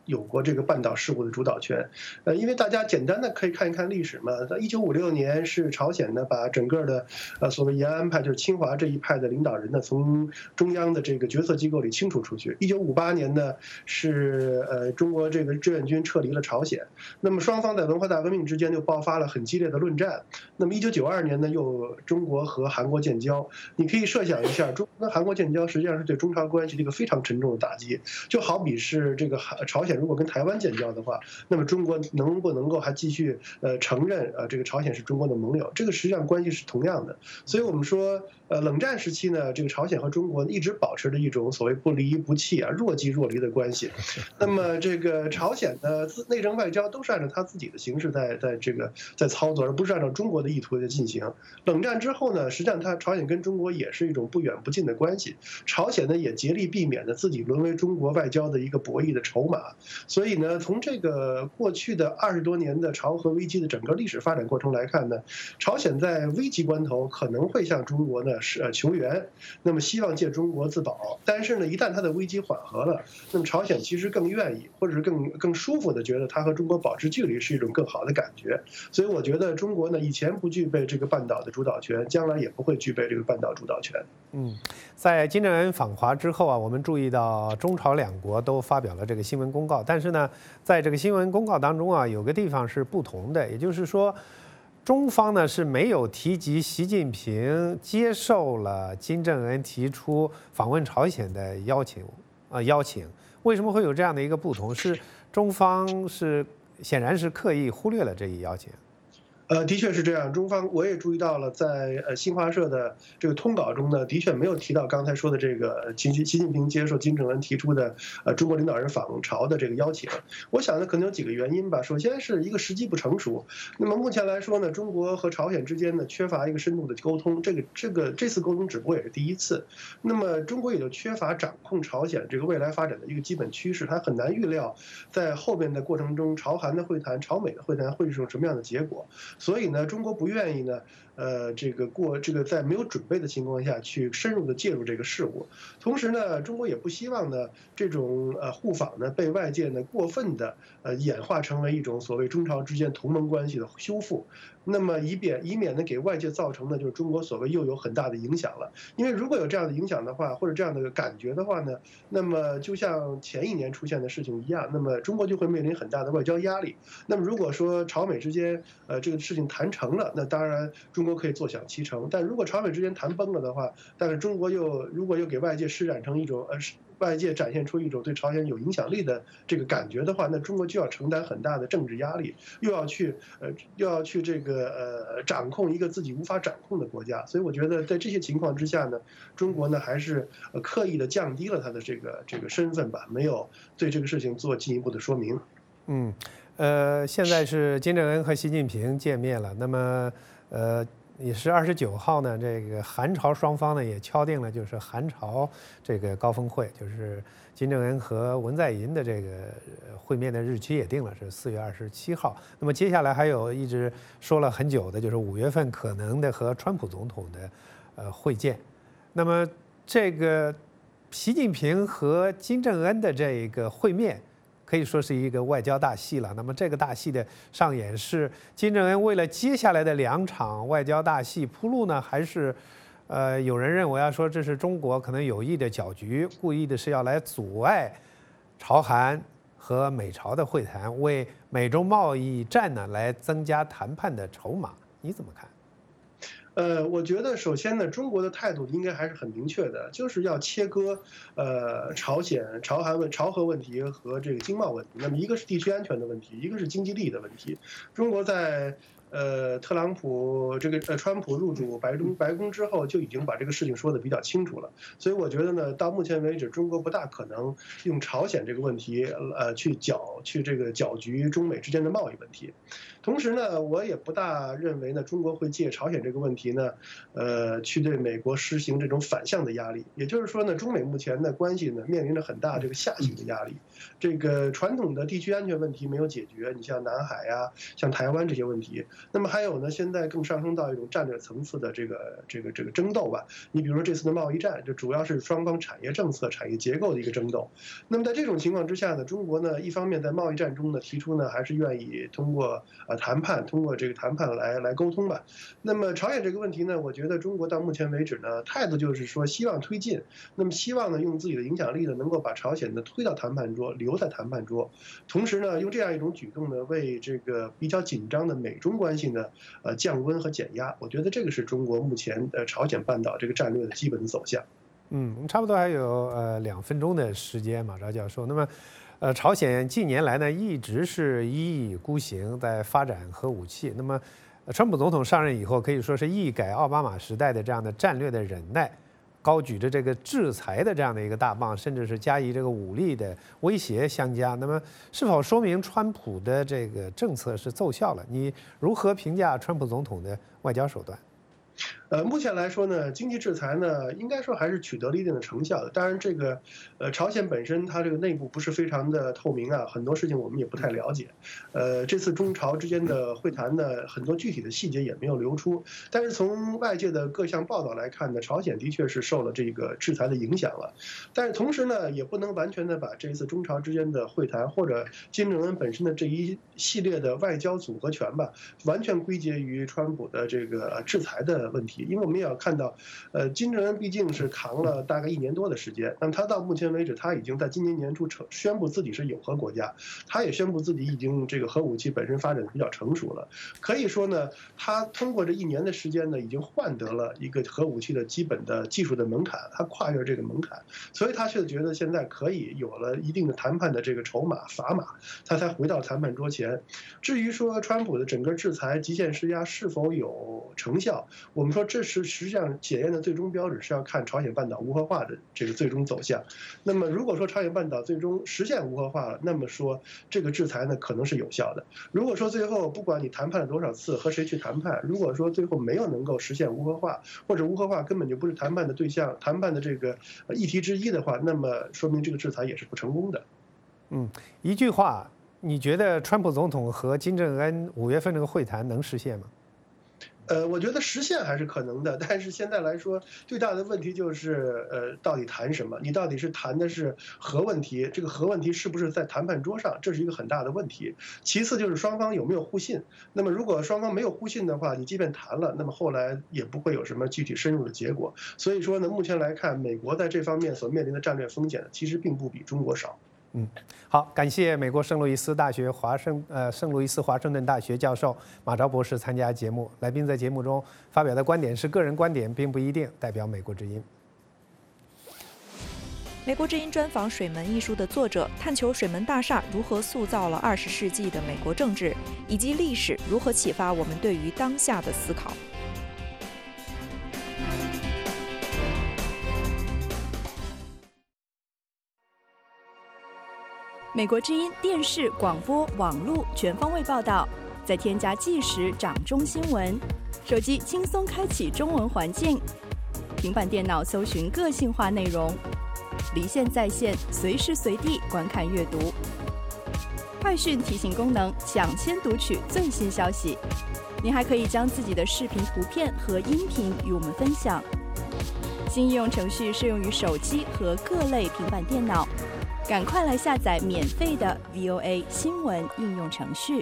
Speaker 21: 有过这个半岛事务的主导权。因为大家简单的可以看一看历史嘛，在1956年是朝鲜呢把整个的所谓延安派，就是清华这一派的领导人呢从中央的这个决策机构里清除出去。1958年呢是中国这个志愿军撤离了朝鲜，那么双方在文化大革命之间就爆发了很激烈的论战。那么1992年呢又中国和韩国建交，你可以设想一下，中国跟韩国建交实际上是对中朝关系的一个非常沉重的打击，就好比是这个朝鲜如果跟台湾建交的话，那么中国能不能够还继续承认这个朝鲜是中国的盟友？这个实际上关系是同样的。所以我们说，冷战时期呢，这个朝鲜和中国一直保持着一种所谓不离不弃啊、若即若离的关系。那么这个朝鲜的内政外交都是按照他自己的形式在操作，而不是按照中国的意图在进行。冷战之后呢，实际上朝鲜跟中国也是一种不远不近的关系。朝鲜呢也竭力避免呢自己沦为中国外交的一个博弈的筹码。所以呢，从这个过去的20多年的朝核危机的整个历史发展过程来看呢，朝鲜在危急关头可能会向中国呢求援，那么希望借中国自保。但是呢，一旦它的危机缓和了，那么朝鲜其实更愿意，或者是更舒服的觉得它和中国保持距离是一种更好的感觉。所以我觉得中国呢以前不具备这个半岛的主导权，将来也不会具备这个半岛主导权。
Speaker 1: 在金正恩访华之后啊，我们注意到中朝两国都发表了这个新闻公告，但是呢，在这个新闻公告当中啊，有个地方是不同的，也就是说，中方呢是没有提及习近平接受了金正恩提出访问朝鲜的邀请。为什么会有这样的一个不同？是中方显然是刻意忽略了这一邀请。
Speaker 21: 的确是这样。中方我也注意到了，在新华社的这个通稿中呢，的确没有提到刚才说的这个习近平接受金正恩提出的中国领导人访朝的这个邀请。我想呢，可能有几个原因吧。首先是一个时机不成熟。那么目前来说呢，中国和朝鲜之间呢缺乏一个深度的沟通，这次沟通只不过也是第一次。那么中国也就缺乏掌控朝鲜这个未来发展的一个基本趋势，它很难预料在后边的过程中，朝韩的会谈、朝美的会谈会是什么样的结果。所以呢，中国不愿意呢，在没有准备的情况下去深入的介入这个事务。同时呢，中国也不希望呢这种互访呢被外界呢过分的演化成为一种所谓中朝之间同盟关系的修复。那么以免呢给外界造成呢就是中国所谓又有很大的影响了。因为如果有这样的影响的话，或者这样的感觉的话呢，那么就像前一年出现的事情一样，那么中国就会面临很大的外交压力。那么如果说朝美之间这个事情谈成了，那当然中国可以坐享其成。但如果朝美之间谈崩了的话，但是中国如果又给外界施展成一种外界展现出一种对朝鲜有影响力的这个感觉的话，那中国就要承担很大的政治压力，又要去这个掌控一个自己无法掌控的国家。所以我觉得在这些情况之下呢，中国呢还是刻意的降低了他的这个身份吧，没有对这个事情做进一步的说明。
Speaker 1: 现在是金正恩和习近平见面了，那么也是29号呢，这个韩朝双方呢也敲定了，就是韩朝这个高峰会，就是金正恩和文在寅的这个会面的日期也定了，是4月27号。那么接下来还有一直说了很久的，就是5月份可能的和川普总统的会见。那么这个习近平和金正恩的这个会面，可以说是一个外交大戏了。那么这个大戏的上演是金正恩为了接下来的2场外交大戏铺路呢，还是有人认为说这是中国可能有意的搅局，故意的是要来阻碍朝韩和美朝的会谈，为美中贸易战呢来增加谈判的筹码？你怎么看？
Speaker 21: 我觉得首先呢，中国的态度应该还是很明确的，就是要切割朝鲜、朝核问题和这个经贸问题。那么一个是地区安全的问题，一个是经济利益的问题。中国在川普入主白宫之后，就已经把这个事情说得比较清楚了。所以我觉得呢，到目前为止，中国不大可能用朝鲜这个问题去搅局中美之间的贸易问题。同时呢，我也不大认为呢，中国会借朝鲜这个问题呢，去对美国实行这种反向的压力。也就是说呢，中美目前的关系呢，面临着很大这个下行的压力。这个传统的地区安全问题没有解决，你像南海啊，像台湾这些问题， 那么还有呢，现在更上升到一种战略层次的这个争斗吧。你比如说这次的贸易战，就主要是双方产业政策、产业结构的一个争斗。那么在这种情况之下呢，中国呢一方面在贸易战中呢提出呢还是愿意通过谈判来沟通吧。那么朝鲜这个问题呢，我觉得中国到目前为止呢态度就是说希望推进，那么希望呢用自己的影响力呢能够把朝鲜呢推到谈判桌，留在谈判桌，同时呢用这样一种举动呢为这个比较紧张的美中关系呢降温和减压。我觉得这个是中国目前朝鲜半岛这个战略的基本的走向。
Speaker 1: 我们差不多还有2分钟的时间，马朝教授。那么朝鲜近年来呢一直是一意孤行，在发展核武器。那么川普总统上任以后，可以说是一改奥巴马时代的这样的战略的忍耐，高举着这个制裁的这样的一个大棒，甚至是加以这个武力的威胁相加。那么是否说明川普的这个政策是奏效了？你如何评价川普总统的外交手段？
Speaker 21: 目前来说呢，经济制裁呢，应该说还是取得了一定的成效的。当然，这个朝鲜本身它这个内部不是非常的透明啊，很多事情我们也不太了解。这次中朝之间的会谈呢，很多具体的细节也没有流出。但是从外界的各项报道来看呢，朝鲜的确是受了这个制裁的影响了。但是同时呢，也不能完全的把这一次中朝之间的会谈或者金正恩本身的这一系列的外交组合拳吧，完全归结于川普的这个制裁的问题。因为我们也要看到，金正恩毕竟是扛了大概1年多的时间，那么他到目前为止，他已经在今年年初宣布自己是有核国家，他也宣布自己已经这个核武器本身发展的比较成熟了。可以说呢，他通过这1年的时间呢，已经换得了一个核武器的基本的技术的门槛，他跨越这个门槛，所以他却觉得现在可以有了一定的谈判的这个筹码砝码，他才回到谈判桌前。至于说川普的整个制裁极限施压是否有成效，我们说这是实际上检验的最终标准是要看朝鲜半岛无核化的这个最终走向。那么如果说朝鲜半岛最终实现无核化了，那么说这个制裁呢可能是有效的。如果说最后不管你谈判了多少次，和谁去谈判，如果说最后没有能够实现无核化，或者无核化根本就不是谈判的对象、谈判的这个议题之一的话，那么说明这个制裁也是不成功的。
Speaker 1: 一句话，你觉得川普总统和金正恩5月份这个会谈能实现吗？
Speaker 21: 我觉得实现还是可能的，但是现在来说，最大的问题就是，到底谈什么？你到底是谈的是核问题，这个核问题是不是在谈判桌上，这是一个很大的问题。其次就是双方有没有互信。那么如果双方没有互信的话，你即便谈了，那么后来也不会有什么具体深入的结果。所以说呢，目前来看，美国在这方面所面临的战略风险，其实并不比中国少。
Speaker 1: 好，感谢美国圣路易斯华盛顿大学教授马朝博士参加节目。来宾在节目中发表的观点是个人观点，并不一定代表美国之音。
Speaker 2: 美国之音专访《水门》一书的作者，探求水门大厦如何塑造了20世纪的美国政治，以及历史如何启发我们对于当下的思考。
Speaker 4: 美国之音电视、广播、网络全方位报道，再添加即时掌中新闻，手机轻松开启中文环境，平板电脑搜寻个性化内容，离线在线，随时随地观看阅读。快讯提醒功能，抢先读取最新消息。您还可以将自己的视频、图片和音频与我们分享。新应用程序适用于手机和各类平板电脑。赶快来下载免费的 VOA 新闻应用程序。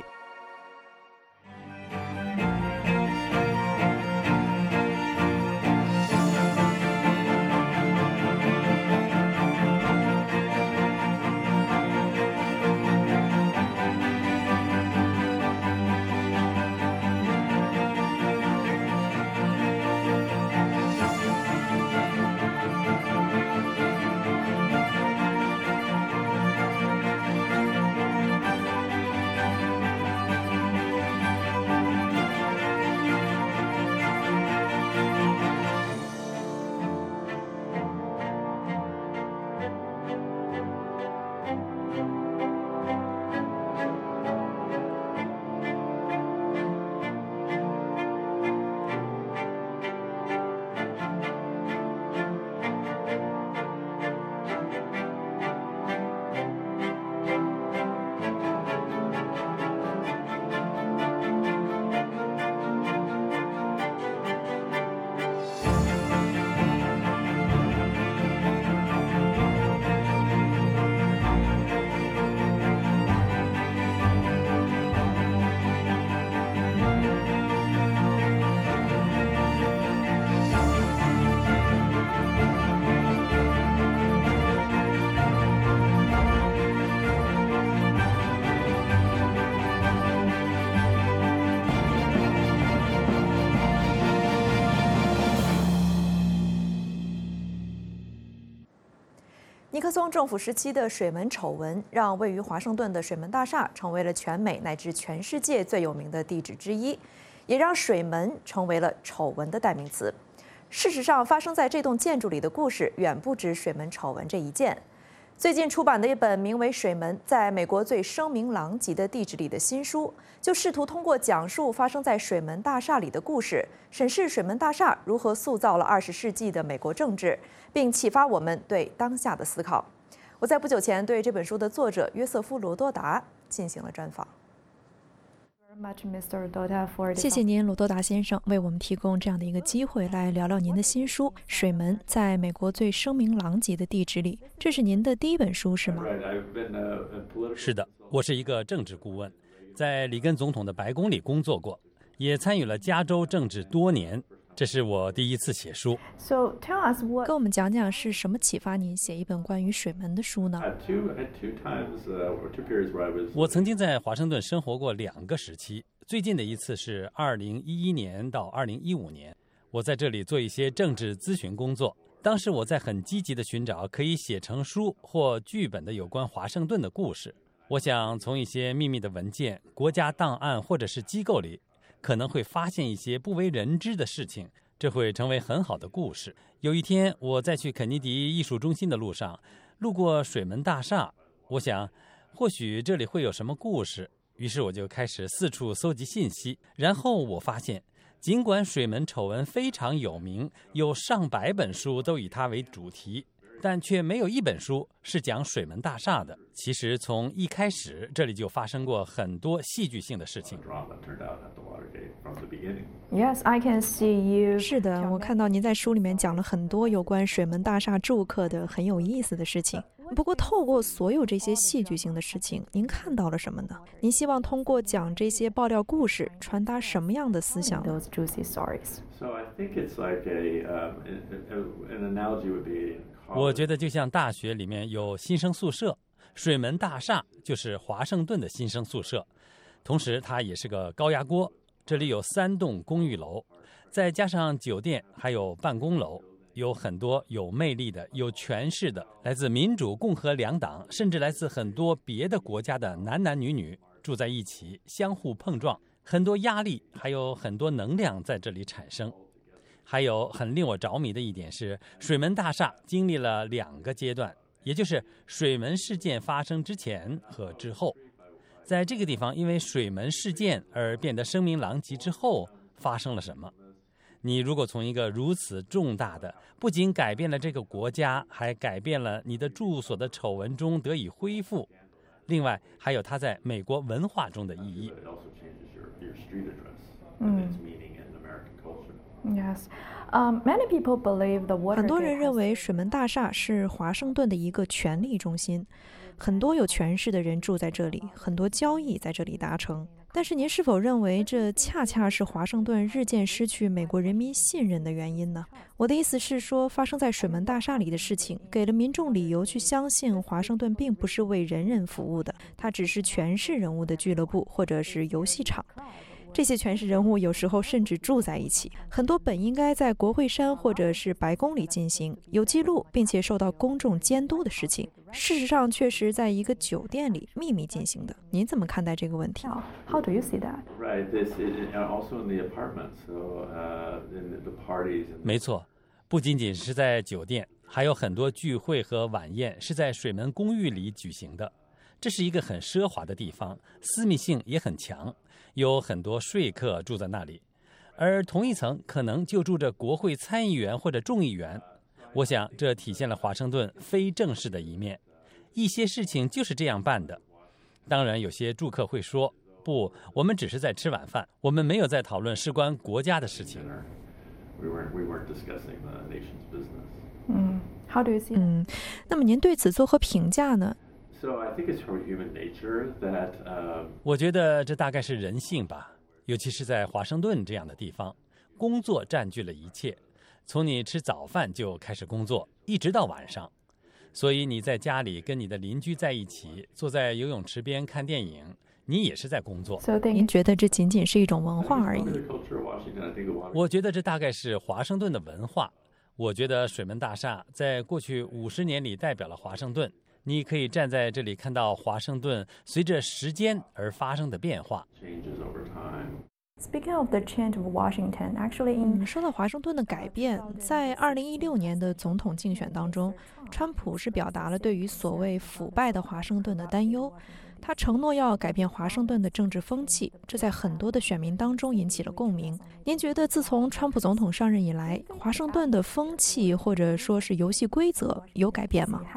Speaker 2: 克松政府时期的水门丑闻，让位于华盛顿的水门大厦成为了全美乃至全世界最有名的地址之一，也让水门成为了丑闻的代名词。事实上，发生在这栋建筑里的故事远不止水门丑闻这一件。最近出版的一本名为《水门：在美国最声名狼藉的地址里》的新书，就试图通过讲述发生在水门大厦里的故事，审视水门大厦如何塑造了20世纪的美国政治，并启发我们对当下的思考。我在不久前对这本书的作者约瑟夫·罗多达进行了专访。
Speaker 20: 谢谢您，罗多达先生，为我们提供这样的一个机会来聊聊您的新书《水门：在美国最声名狼藉的地址里》。这是您的第一本书是吗？
Speaker 7: 是的，我是一个政治顾问，在里根总统的白宫里工作过，也参与了加州政治多年。这是我第一次写书。
Speaker 20: 跟我们讲讲是什么启发您写一本关于水门的书呢？
Speaker 7: 我曾经在华盛顿生活过2个时期，最近的一次是2011年到2015年，我在这里做一些政治咨询工作。当时我在很积极地寻找可以写成书或剧本的有关华盛顿的故事。我想从一些秘密的文件、国家档案或者是机构里可能会发现一些不为人知的事情，这会成为很好的故事。有一天，我在去肯尼迪艺术中心的路上，路过水门大厦，我想，或许这里会有什么故事。于是我就开始四处搜集信息，然后我发现，尽管水门丑闻非常有名，有上百本书都以它为主题，但却没有一本书是讲水门大厦的。其实从一开始，这里就发生过很多戏剧性的事情。
Speaker 20: Yes, I can see you. 是的，我看到您在书里面讲了很多有关水门大厦住客的很有意思的事情。不过，透过所有这些戏剧性的事情，您看到了什么呢？您希望通过讲这些爆料故事，传达什么样的思想呢？
Speaker 9: Those juicy stories. So I think it's like an analogy would be.
Speaker 7: 我觉得就像大学里面有新生宿舍，水门大厦就是华盛顿的新生宿舍，同时它也是个高压锅。这里有3栋公寓楼，再加上酒店，还有办公楼，有很多有魅力的、有权势的，来自民主、共和2党，甚至来自很多别的国家的男男女女住在一起，相互碰撞，很多压力，还有很多能量在这里产生。还有很令我着迷的一点是，水门大厦经历了2个阶段，也就是水门事件发生之前和之后。在这个地方，因为水门事件而变得声名狼藉之后，发生了什么？你如果从一个如此重大的，不仅改变了这个国家，还改变了你的住所的丑闻中得以恢复，另外还有它在美国文化中的意义。
Speaker 9: Yes, many people believe the Watergate.
Speaker 20: 很多人认为水门大厦是华盛顿的一个权力中心，很多有权势的人住在这里，很多交易在这里达成。但是您是否认为这恰恰是华盛顿日渐失去美国人民信任的原因呢？我的意思是说，发生在水门大厦里的事情，给了民众理由去相信华盛顿并不是为人人服务的，它只是权势人物的俱乐部或者是游戏场。这些权势人物有时候甚至住在一起，很多本应该在国会山或者是白宫里进行有记录并且受到公众监督的事情，事实上确实在一个酒店里秘密进行的。您怎么看待这个问题？
Speaker 9: How do you see that? Right, this is also in the apartments. So, in the parties.
Speaker 7: 没错，不仅仅是在酒店，还有很多聚会和晚宴是在水门公寓里举行的。这是一个很奢华的地方，私密性也很强，有很多说客住在那里，而同一层可能就住着国会参议员或者众议员。我想这体现了华盛顿非正式的一面，一些事情就是这样办的。当然有些住客会说，不，我们只是在吃晚饭，我们没有在讨论事关国家的事情。
Speaker 9: We weren't discussing the nation's business.
Speaker 20: How do you see? 那么您对此作何评价呢？
Speaker 9: So I think it's from human nature that.
Speaker 7: 我觉得这大概是人性吧，尤其是在华盛顿这样的地方，工作占据了一切，从你吃早饭就开始工作，一直到晚上。所以你在家里跟你的邻居在一起，坐在游泳池边看电影，你也是在工作。
Speaker 20: 您觉得这仅仅是一种文化而已？
Speaker 7: 我觉得这大概是华盛顿的文化。 我觉得水门大厦在过去50年里代表了华盛顿。你可以站在这里看到华盛顿随着时间而发生的变化。
Speaker 2: Speaking of the change of Washington, actually, 说到华盛顿的改变，在2016年的总统竞选当中，川普是表达了对于所谓腐败的华盛顿的担忧。他承诺要改变华盛顿的政治风气，这在很多的选民当中引起了共鸣。您觉得自从川普总统上任以来，华盛顿的风气或者说是游戏规则有改变吗？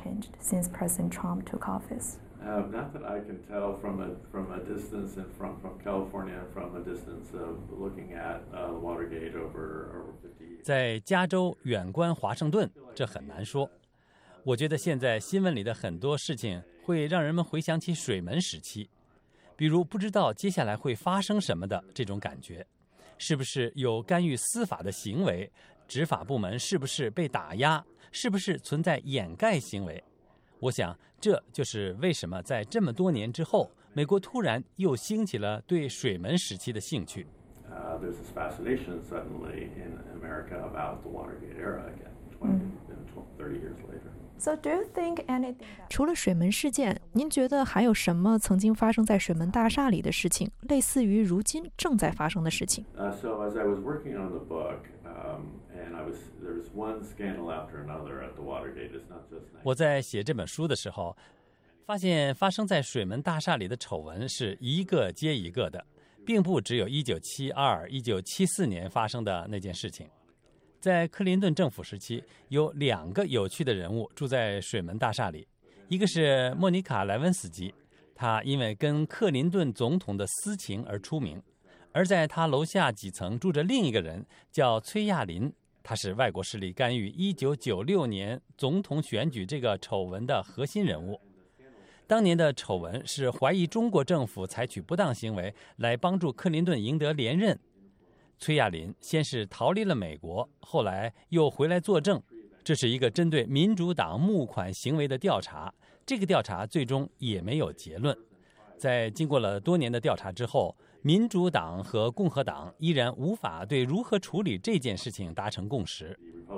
Speaker 9: Not that I can tell from a distance and from California, from a distance of looking at Watergate over 50 years.
Speaker 7: 在加州远观华盛顿，这很难说。我觉得现在新闻里的很多事情会让人们回想起水门时期，比如不知道接下来会发生什么的这种感觉，是不是有干预司法的行为，执法部门是不是被打压，是不是存在掩盖行为。我想这就是为什么在这么多年之后，美国突然又兴起了对水门时期的兴趣。
Speaker 9: There's this fascination suddenly in America about the Watergate era again, 30 years later.
Speaker 2: So do you think anything? 除了水门事件，您觉得还有什么曾经发生在水门大厦里的事情，类似于如今正在发生的事情？
Speaker 9: So as I was working on the book, and there was one scandal after another at the Watergate. It's not just.
Speaker 7: 我在写这本书的时候，发现发生在水门大厦里的丑闻是一个接一个的，并不只有1972、1974年发生的那件事情。在克林顿政府时期，有2个有趣的人物住在水门大厦里，一个是莫妮卡·莱文斯基，他因为跟克林顿总统的私情而出名。而在他楼下几层住着另一个人，叫崔亚林，他是外国势力干预1996年总统选举这个丑闻的核心人物。当年的丑闻是怀疑中国政府采取不当行为来帮助克林顿赢得连任。崔亚林先是逃离了美国，后来又回来作证。这是一个针对民主党募款行为的调查，这个调查最终也没有结论。在经过了多年的调查之后，民主党和共和党依然无法对如何处理这件事情达成共识。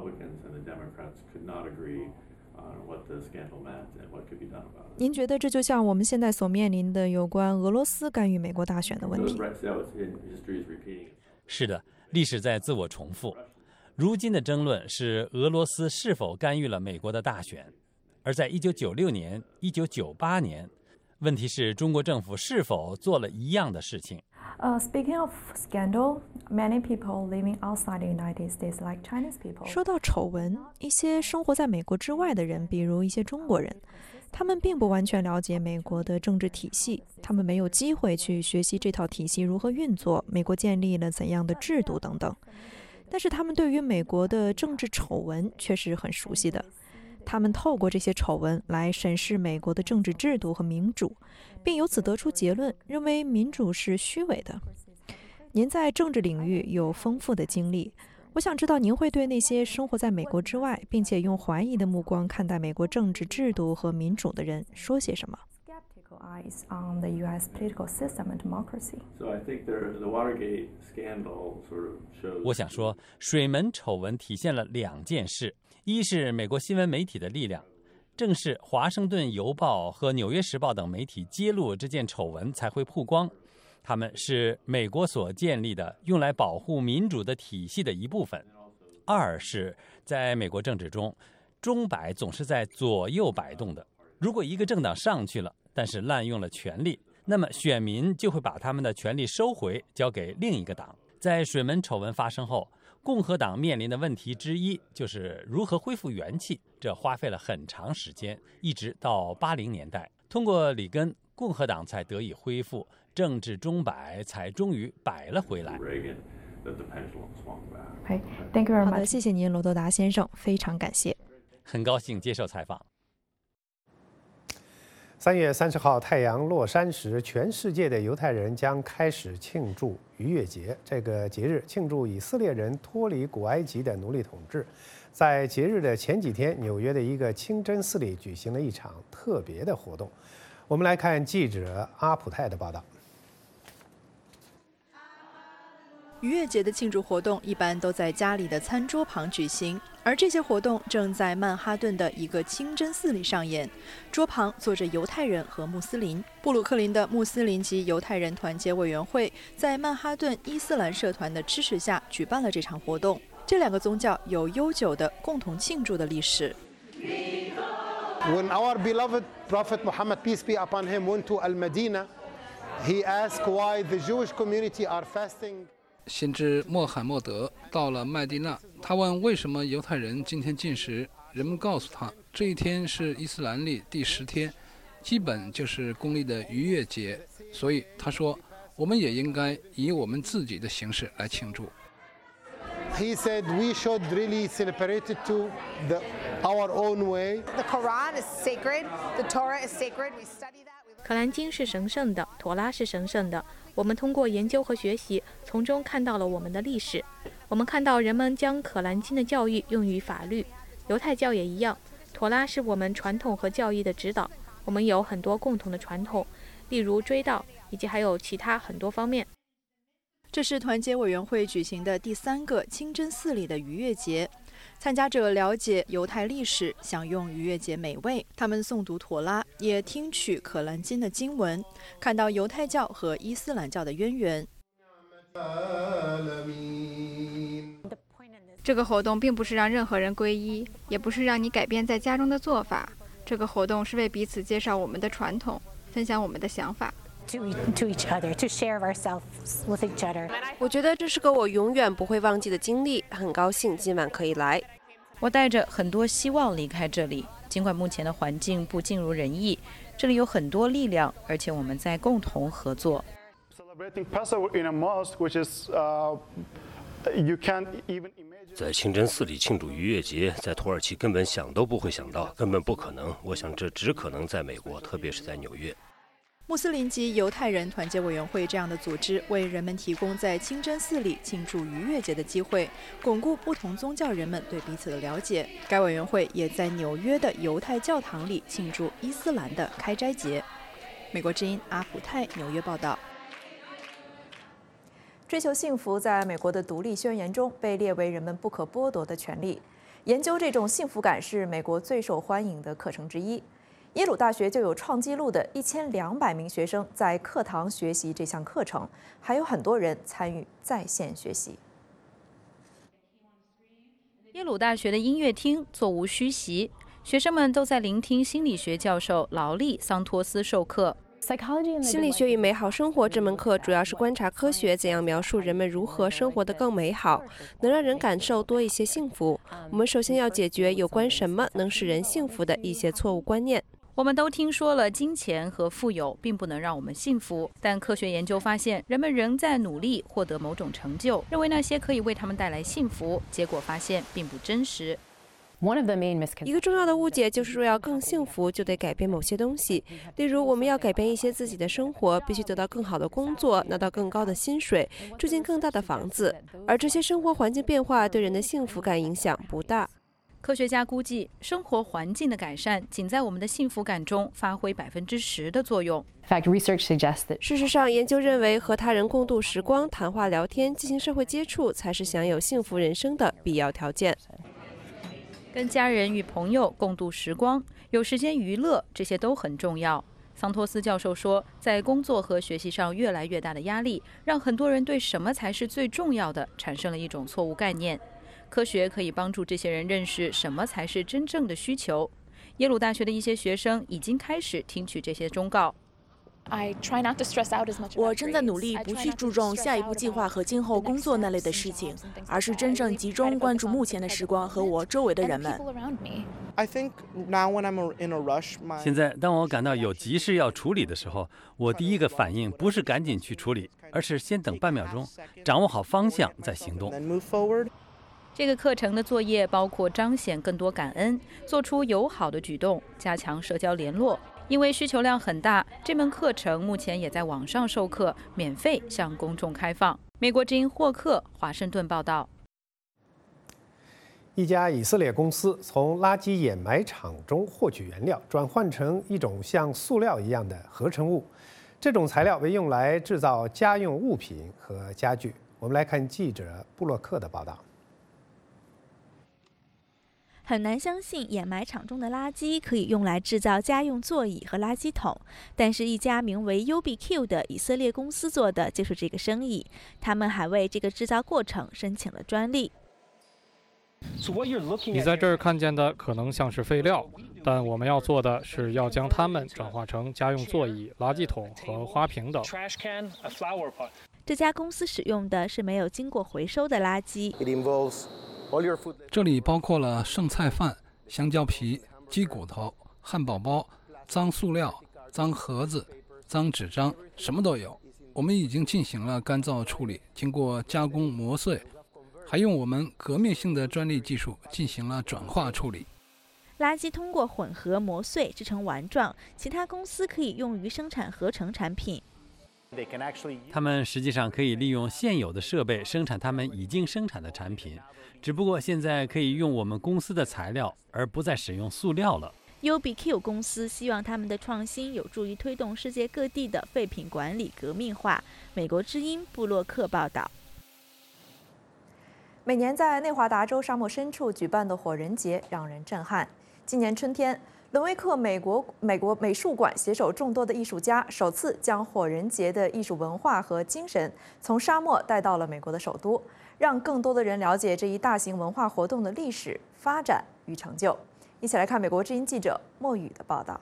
Speaker 2: 您觉得这就像我们现在所面临的有关俄罗斯干预美国大选的问题？
Speaker 7: 是的，历史在自我重复。如今的争论是俄罗斯是否干预了美国的大选，而在1996年、1998年，问题是中国政府是否做了一样的事情。
Speaker 2: Speaking of scandal, many people living outside the United States, like Chinese people. 说到丑闻，一些生活在美国之外的人，比如一些中国人，他们并不完全了解美国的政治体系，他们没有机会去学习这套体系如何运作，美国建立了怎样的制度等等。但是他们对于美国的政治丑闻却是很熟悉的。他们透过这些丑闻来审视美国的政治制度和民主，并由此得出结论，认为民主是虚伪的。您在政治领域有丰富的经历，我想知道您会对那些生活在美国之外，并且用怀疑的目光看待美国政治制度和民主的人说些什么。Eyes on the U.S. political system and democracy.
Speaker 9: So I think the Watergate scandal sort of shows.
Speaker 7: 我想说，水门丑闻体现了2件事：一是美国新闻媒体的力量，正是《华盛顿邮报》和《纽约时报》等媒体揭露这件丑闻才会曝光，他们是美国所建立的用来保护民主的体系的一部分；二是在美国政治中，钟摆总是在左右摆动的，如果一个政党上去了，但是滥用了权力，那么选民就会把他们的权力收回，交给另一个党。在水门丑闻发生后，共和党面临的问题之一就是如何恢复元气，这花费了很长时间，一直到80年代，通过里根，共和党才得以恢复，政治钟摆才终于摆了回来。
Speaker 2: Thank you very much. 好的，谢谢您，罗多达先生，非常感谢。
Speaker 7: 很高兴接受采访。
Speaker 1: 3月30号太阳落山时，全世界的犹太人将开始庆祝逾越节。这个节日庆祝以色列人脱离古埃及的奴隶统治。在节日的前几天，纽约的一个清真寺里举行了一场特别的活动。我们来看记者阿普泰的报道。
Speaker 5: 逾越节的庆祝活动一般都在家里的餐桌旁举行，
Speaker 2: 而这些活动正在曼哈顿的一个清真寺里上演，桌旁坐着犹太人和穆斯林。布鲁克林的穆斯林及犹太人团结委员会在曼哈顿伊斯兰社团的支持下举办了这场活动。这两个宗教有悠久的共同庆祝的历史。
Speaker 5: When our beloved Prophet Muhammad, peace be upon him, went to Al-Madinah, he asked why the Jewish community are fasting.
Speaker 22: 先知穆罕默德到了麦地那，他问为什么犹太人今天禁食。人们告诉他，这一天是伊斯兰历第10天，基本就是公历的逾越节，所以他说，我们也应该以我们自己的形式来庆祝。
Speaker 5: He said we should really celebrate it to our own way.
Speaker 23: The Quran is sacred. The Torah is sacred. We study that.
Speaker 24: 可兰经是神圣的，妥拉是神圣的。我们通过研究和学习，从中看到了我们的历史。我们看到人们将可兰经的教义用于法律，犹太教也一样。妥拉是我们传统和教义的指导。我们有很多共同的传统，例如追悼，以及还有其他很多方面。
Speaker 2: 这是团结委员会举行的第3个清真寺里的逾越节。参加者了解犹太历史，享用逾越节美味。他们诵读妥拉，也听取可兰经的经文，看到犹太教和伊斯兰教的渊源。
Speaker 25: 这个活动并不是让任何人皈依，也不是让你改变在家中的做法。这个活动是为彼此介绍我们的传统，分享我们的想法。
Speaker 14: 我觉得这是个我永远不会忘记的经历，很高兴今晚可以来。
Speaker 20: 我带着很多希望离开这里，尽管目前的环境不尽如人意，这里有很多力量，而且我们在共同合作。
Speaker 26: 在清真寺里庆祝逾越节，在土耳其根本想都不会想到，根本不可能。我想这只可能在美国，特别是在纽约。
Speaker 2: 穆斯林及犹太人团结委员会这样的组织为人们提供在清真寺里庆祝逾越节的机会，巩固不同宗教人们对彼此的了解。该委员会也在纽约的犹太教堂里庆祝伊斯兰的开斋节。美国之音阿普泰纽约报道。追求幸福在美国的独立宣言中被列为人们不可剥夺的权利。研究这种幸福感是美国最受欢迎的课程之一。耶鲁大学就有创纪录的1200名学生在课堂学习这项课程，还有很多人参与在线学习。
Speaker 20: 耶鲁大学的音乐厅座无虚席，学生们都在聆听心理学教授劳利·桑托斯授课。
Speaker 14: 心理学与美好生活这门课主要是观察科学怎样描述人们如何生活得更美好，能让人感受多一些幸福。我们首先要解决有关什么能使人幸福的一些错误观念。
Speaker 20: 我们都听说了，金钱和富有并不能让我们幸福，但科学研究发现，人们仍在努力获得某种成就，认为那些可以为他们带来幸福，结果发现并不真实。
Speaker 14: 一个重要的误解就是说，要更幸福就得改变某些东西，例如我们要改变一些自己的生活，必须得到更好的工作，拿到更高的薪水，住进更大的房子，而这些生活环境变化对人的幸福感影响不大。
Speaker 20: 科学家估计，生活环境的改善仅在我们的幸福感中发挥10%的作用。
Speaker 14: 事实上，研究认为和他人共度时光、谈话聊天、进行社会接触，才是享有幸福人生的必要条件。
Speaker 20: 跟家人与朋友共度时光，有时间娱乐，这些都很重要。桑托斯教授说，在工作和学习上越来越大的压力，让很多人对什么才是最重要的产生了一种错误概念。科学可以帮助这些人认识什么才是真正的需求。耶鲁大学的一些学生已经开始听取这些忠告。
Speaker 27: 我正在努力不去注重下一步计划和今后工作那类的事情，而是真正集中关注目前的时光和我周围的人们。
Speaker 7: 现在，当我感到有急事要处理的时候，我第一个反应不是赶紧去处理，而是先等半秒钟，掌握好方向再行动。
Speaker 20: 这个课程的作业包括彰显更多感恩，做出友好的举动，加强社交联络。因为需求量很大，这门课程目前也在网上授课，免费向公众开放。美国之音霍克华盛顿报道。
Speaker 1: 一家以色列公司从垃圾掩埋场中获取原料，转换成一种像塑料一样的合成物。这种材料被用来制造家用物品和家具。我们来看记者布洛克的报道。
Speaker 6: 很难相信掩埋场中的垃圾可以用来制造家用座椅和垃圾桶，但是一家名为 UBQ 的以色列公司做的就是这个生意。他们还为这个制造过程申请了专利。
Speaker 8: 你在这儿看见的可能像是废料，但我们要做的是要将它们转化成家用座椅、垃圾桶和花瓶等。
Speaker 6: 这家公司使用的是没有经过回收的垃圾。
Speaker 22: 这里包括了剩菜饭、香蕉皮、鸡骨头、汉堡包、脏塑料、脏盒子、脏纸张，什么都有。我们已经进行了干燥处理，经过加工磨碎，还用我们革命性的专利技术进行了转化处理。
Speaker 6: 垃圾通过混合磨碎制成丸状，其他公司可以用于生产合成产品。
Speaker 7: 他们实际上可以利用现有的设备生产他们已经生产的产品，只不过现在可以用我们公司的材料，而不再使用塑料了。
Speaker 6: UBQ 公司希望他们的创新有助于推动世界各地的废品管理革命化。美国之音布洛克报道。
Speaker 2: 每年在内华达州沙漠深处举办的火人节让人震撼。今年春天，伦威克美国美术馆携手众多的艺术家，首次将火人节的艺术文化和精神从沙漠带到了美国的首都，让更多的人了解这一大型文化活动的历史、发展与成就。一起来看美国之音记者莫宇的报道。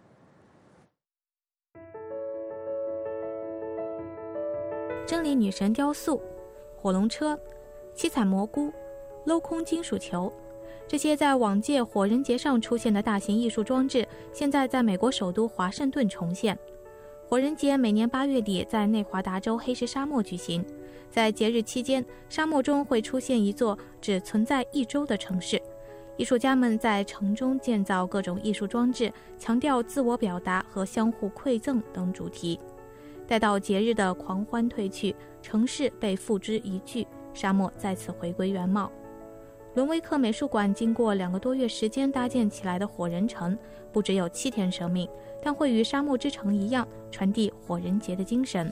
Speaker 24: 真理女神雕塑、火龙车、七彩蘑菇、镂空金属球，这些在往届火人节上出现的大型艺术装置，现在在美国首都华盛顿重现。火人节每年8月底在内华达州黑石沙漠举行，在节日期间，沙漠中会出现一座只存在1周的城市。艺术家们在城中建造各种艺术装置，强调自我表达和相互馈赠等主题。待到节日的狂欢退去，城市被付之一炬，沙漠再次回归原貌。伦威克美术馆经过2个多月时间搭建起来的火人城，不只有7天生命，但会与沙漠之城一样，传递火人节的精神。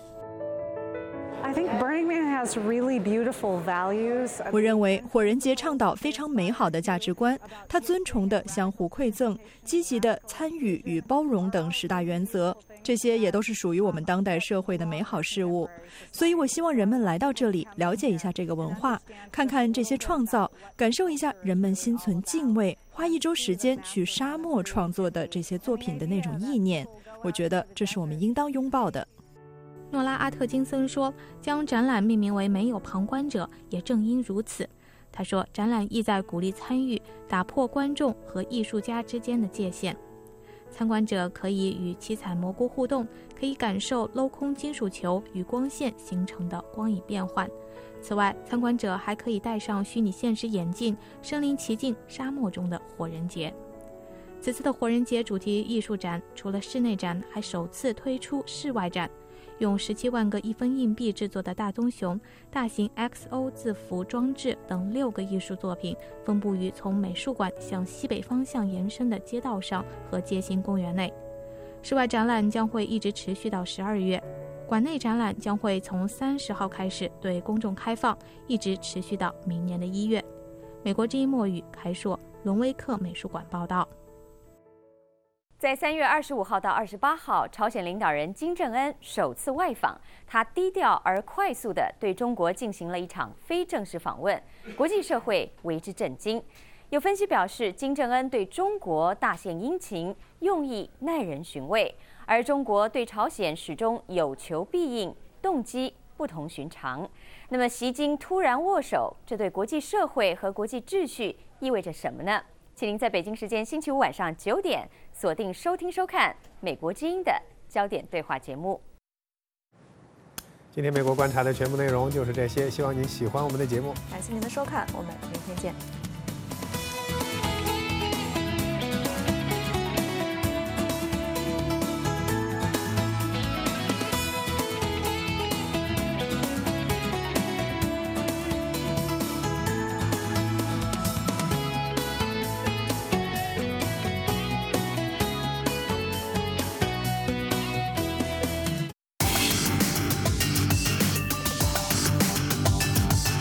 Speaker 10: 我认为火人节倡导非常美好的价值观，它尊崇的相互馈赠、积极的参与与包容等10大原则，这些也都是属于我们当代社会的美好事物。所以我希望人们来到这里，了解一下这个文化，看看这些创造，感受一下人们心存敬畏，花1周时间去沙漠创作的这些作品的那种意念。我觉得这是我们应当拥抱的。
Speaker 24: 诺拉·阿特金森说，将展览命名为没有旁观者也正因如此。他说，展览意在鼓励参与，打破观众和艺术家之间的界限。参观者可以与七彩蘑菇互动，可以感受镂空金属球与光线形成的光影变换。此外，参观者还可以戴上虚拟现实眼镜，身临其境沙漠中的火人节。此次的火人节主题艺术展除了室内展，还首次推出室外展。用17万个1分硬币制作的大棕熊、大型 XO 字符装置等6个艺术作品分布于从美术馆向西北方向延伸的街道上和街心公园内。室外展览将会一直持续到12月，馆内展览将会从30号开始对公众开放，一直持续到明年的1月。美国之音莫宇，凯硕，伦威克美术馆报道。
Speaker 11: 在3月25号到28号，朝鲜领导人金正恩首次外访，他低调而快速地对中国进行了一场非正式访问，国际社会为之震惊。有分析表示，金正恩对中国大献殷勤，用意耐人寻味，而中国对朝鲜始终有求必应，动机不同寻常。那么，习金突然握手，这对国际社会和国际秩序意味着什么呢？请您在北京时间星期5晚上9点锁定收听收看美国之音的焦点对话节目。
Speaker 1: 今天美国观察的全部内容就是这些，希望您喜欢我们的节目。
Speaker 2: 感谢您的收看，我们明天见。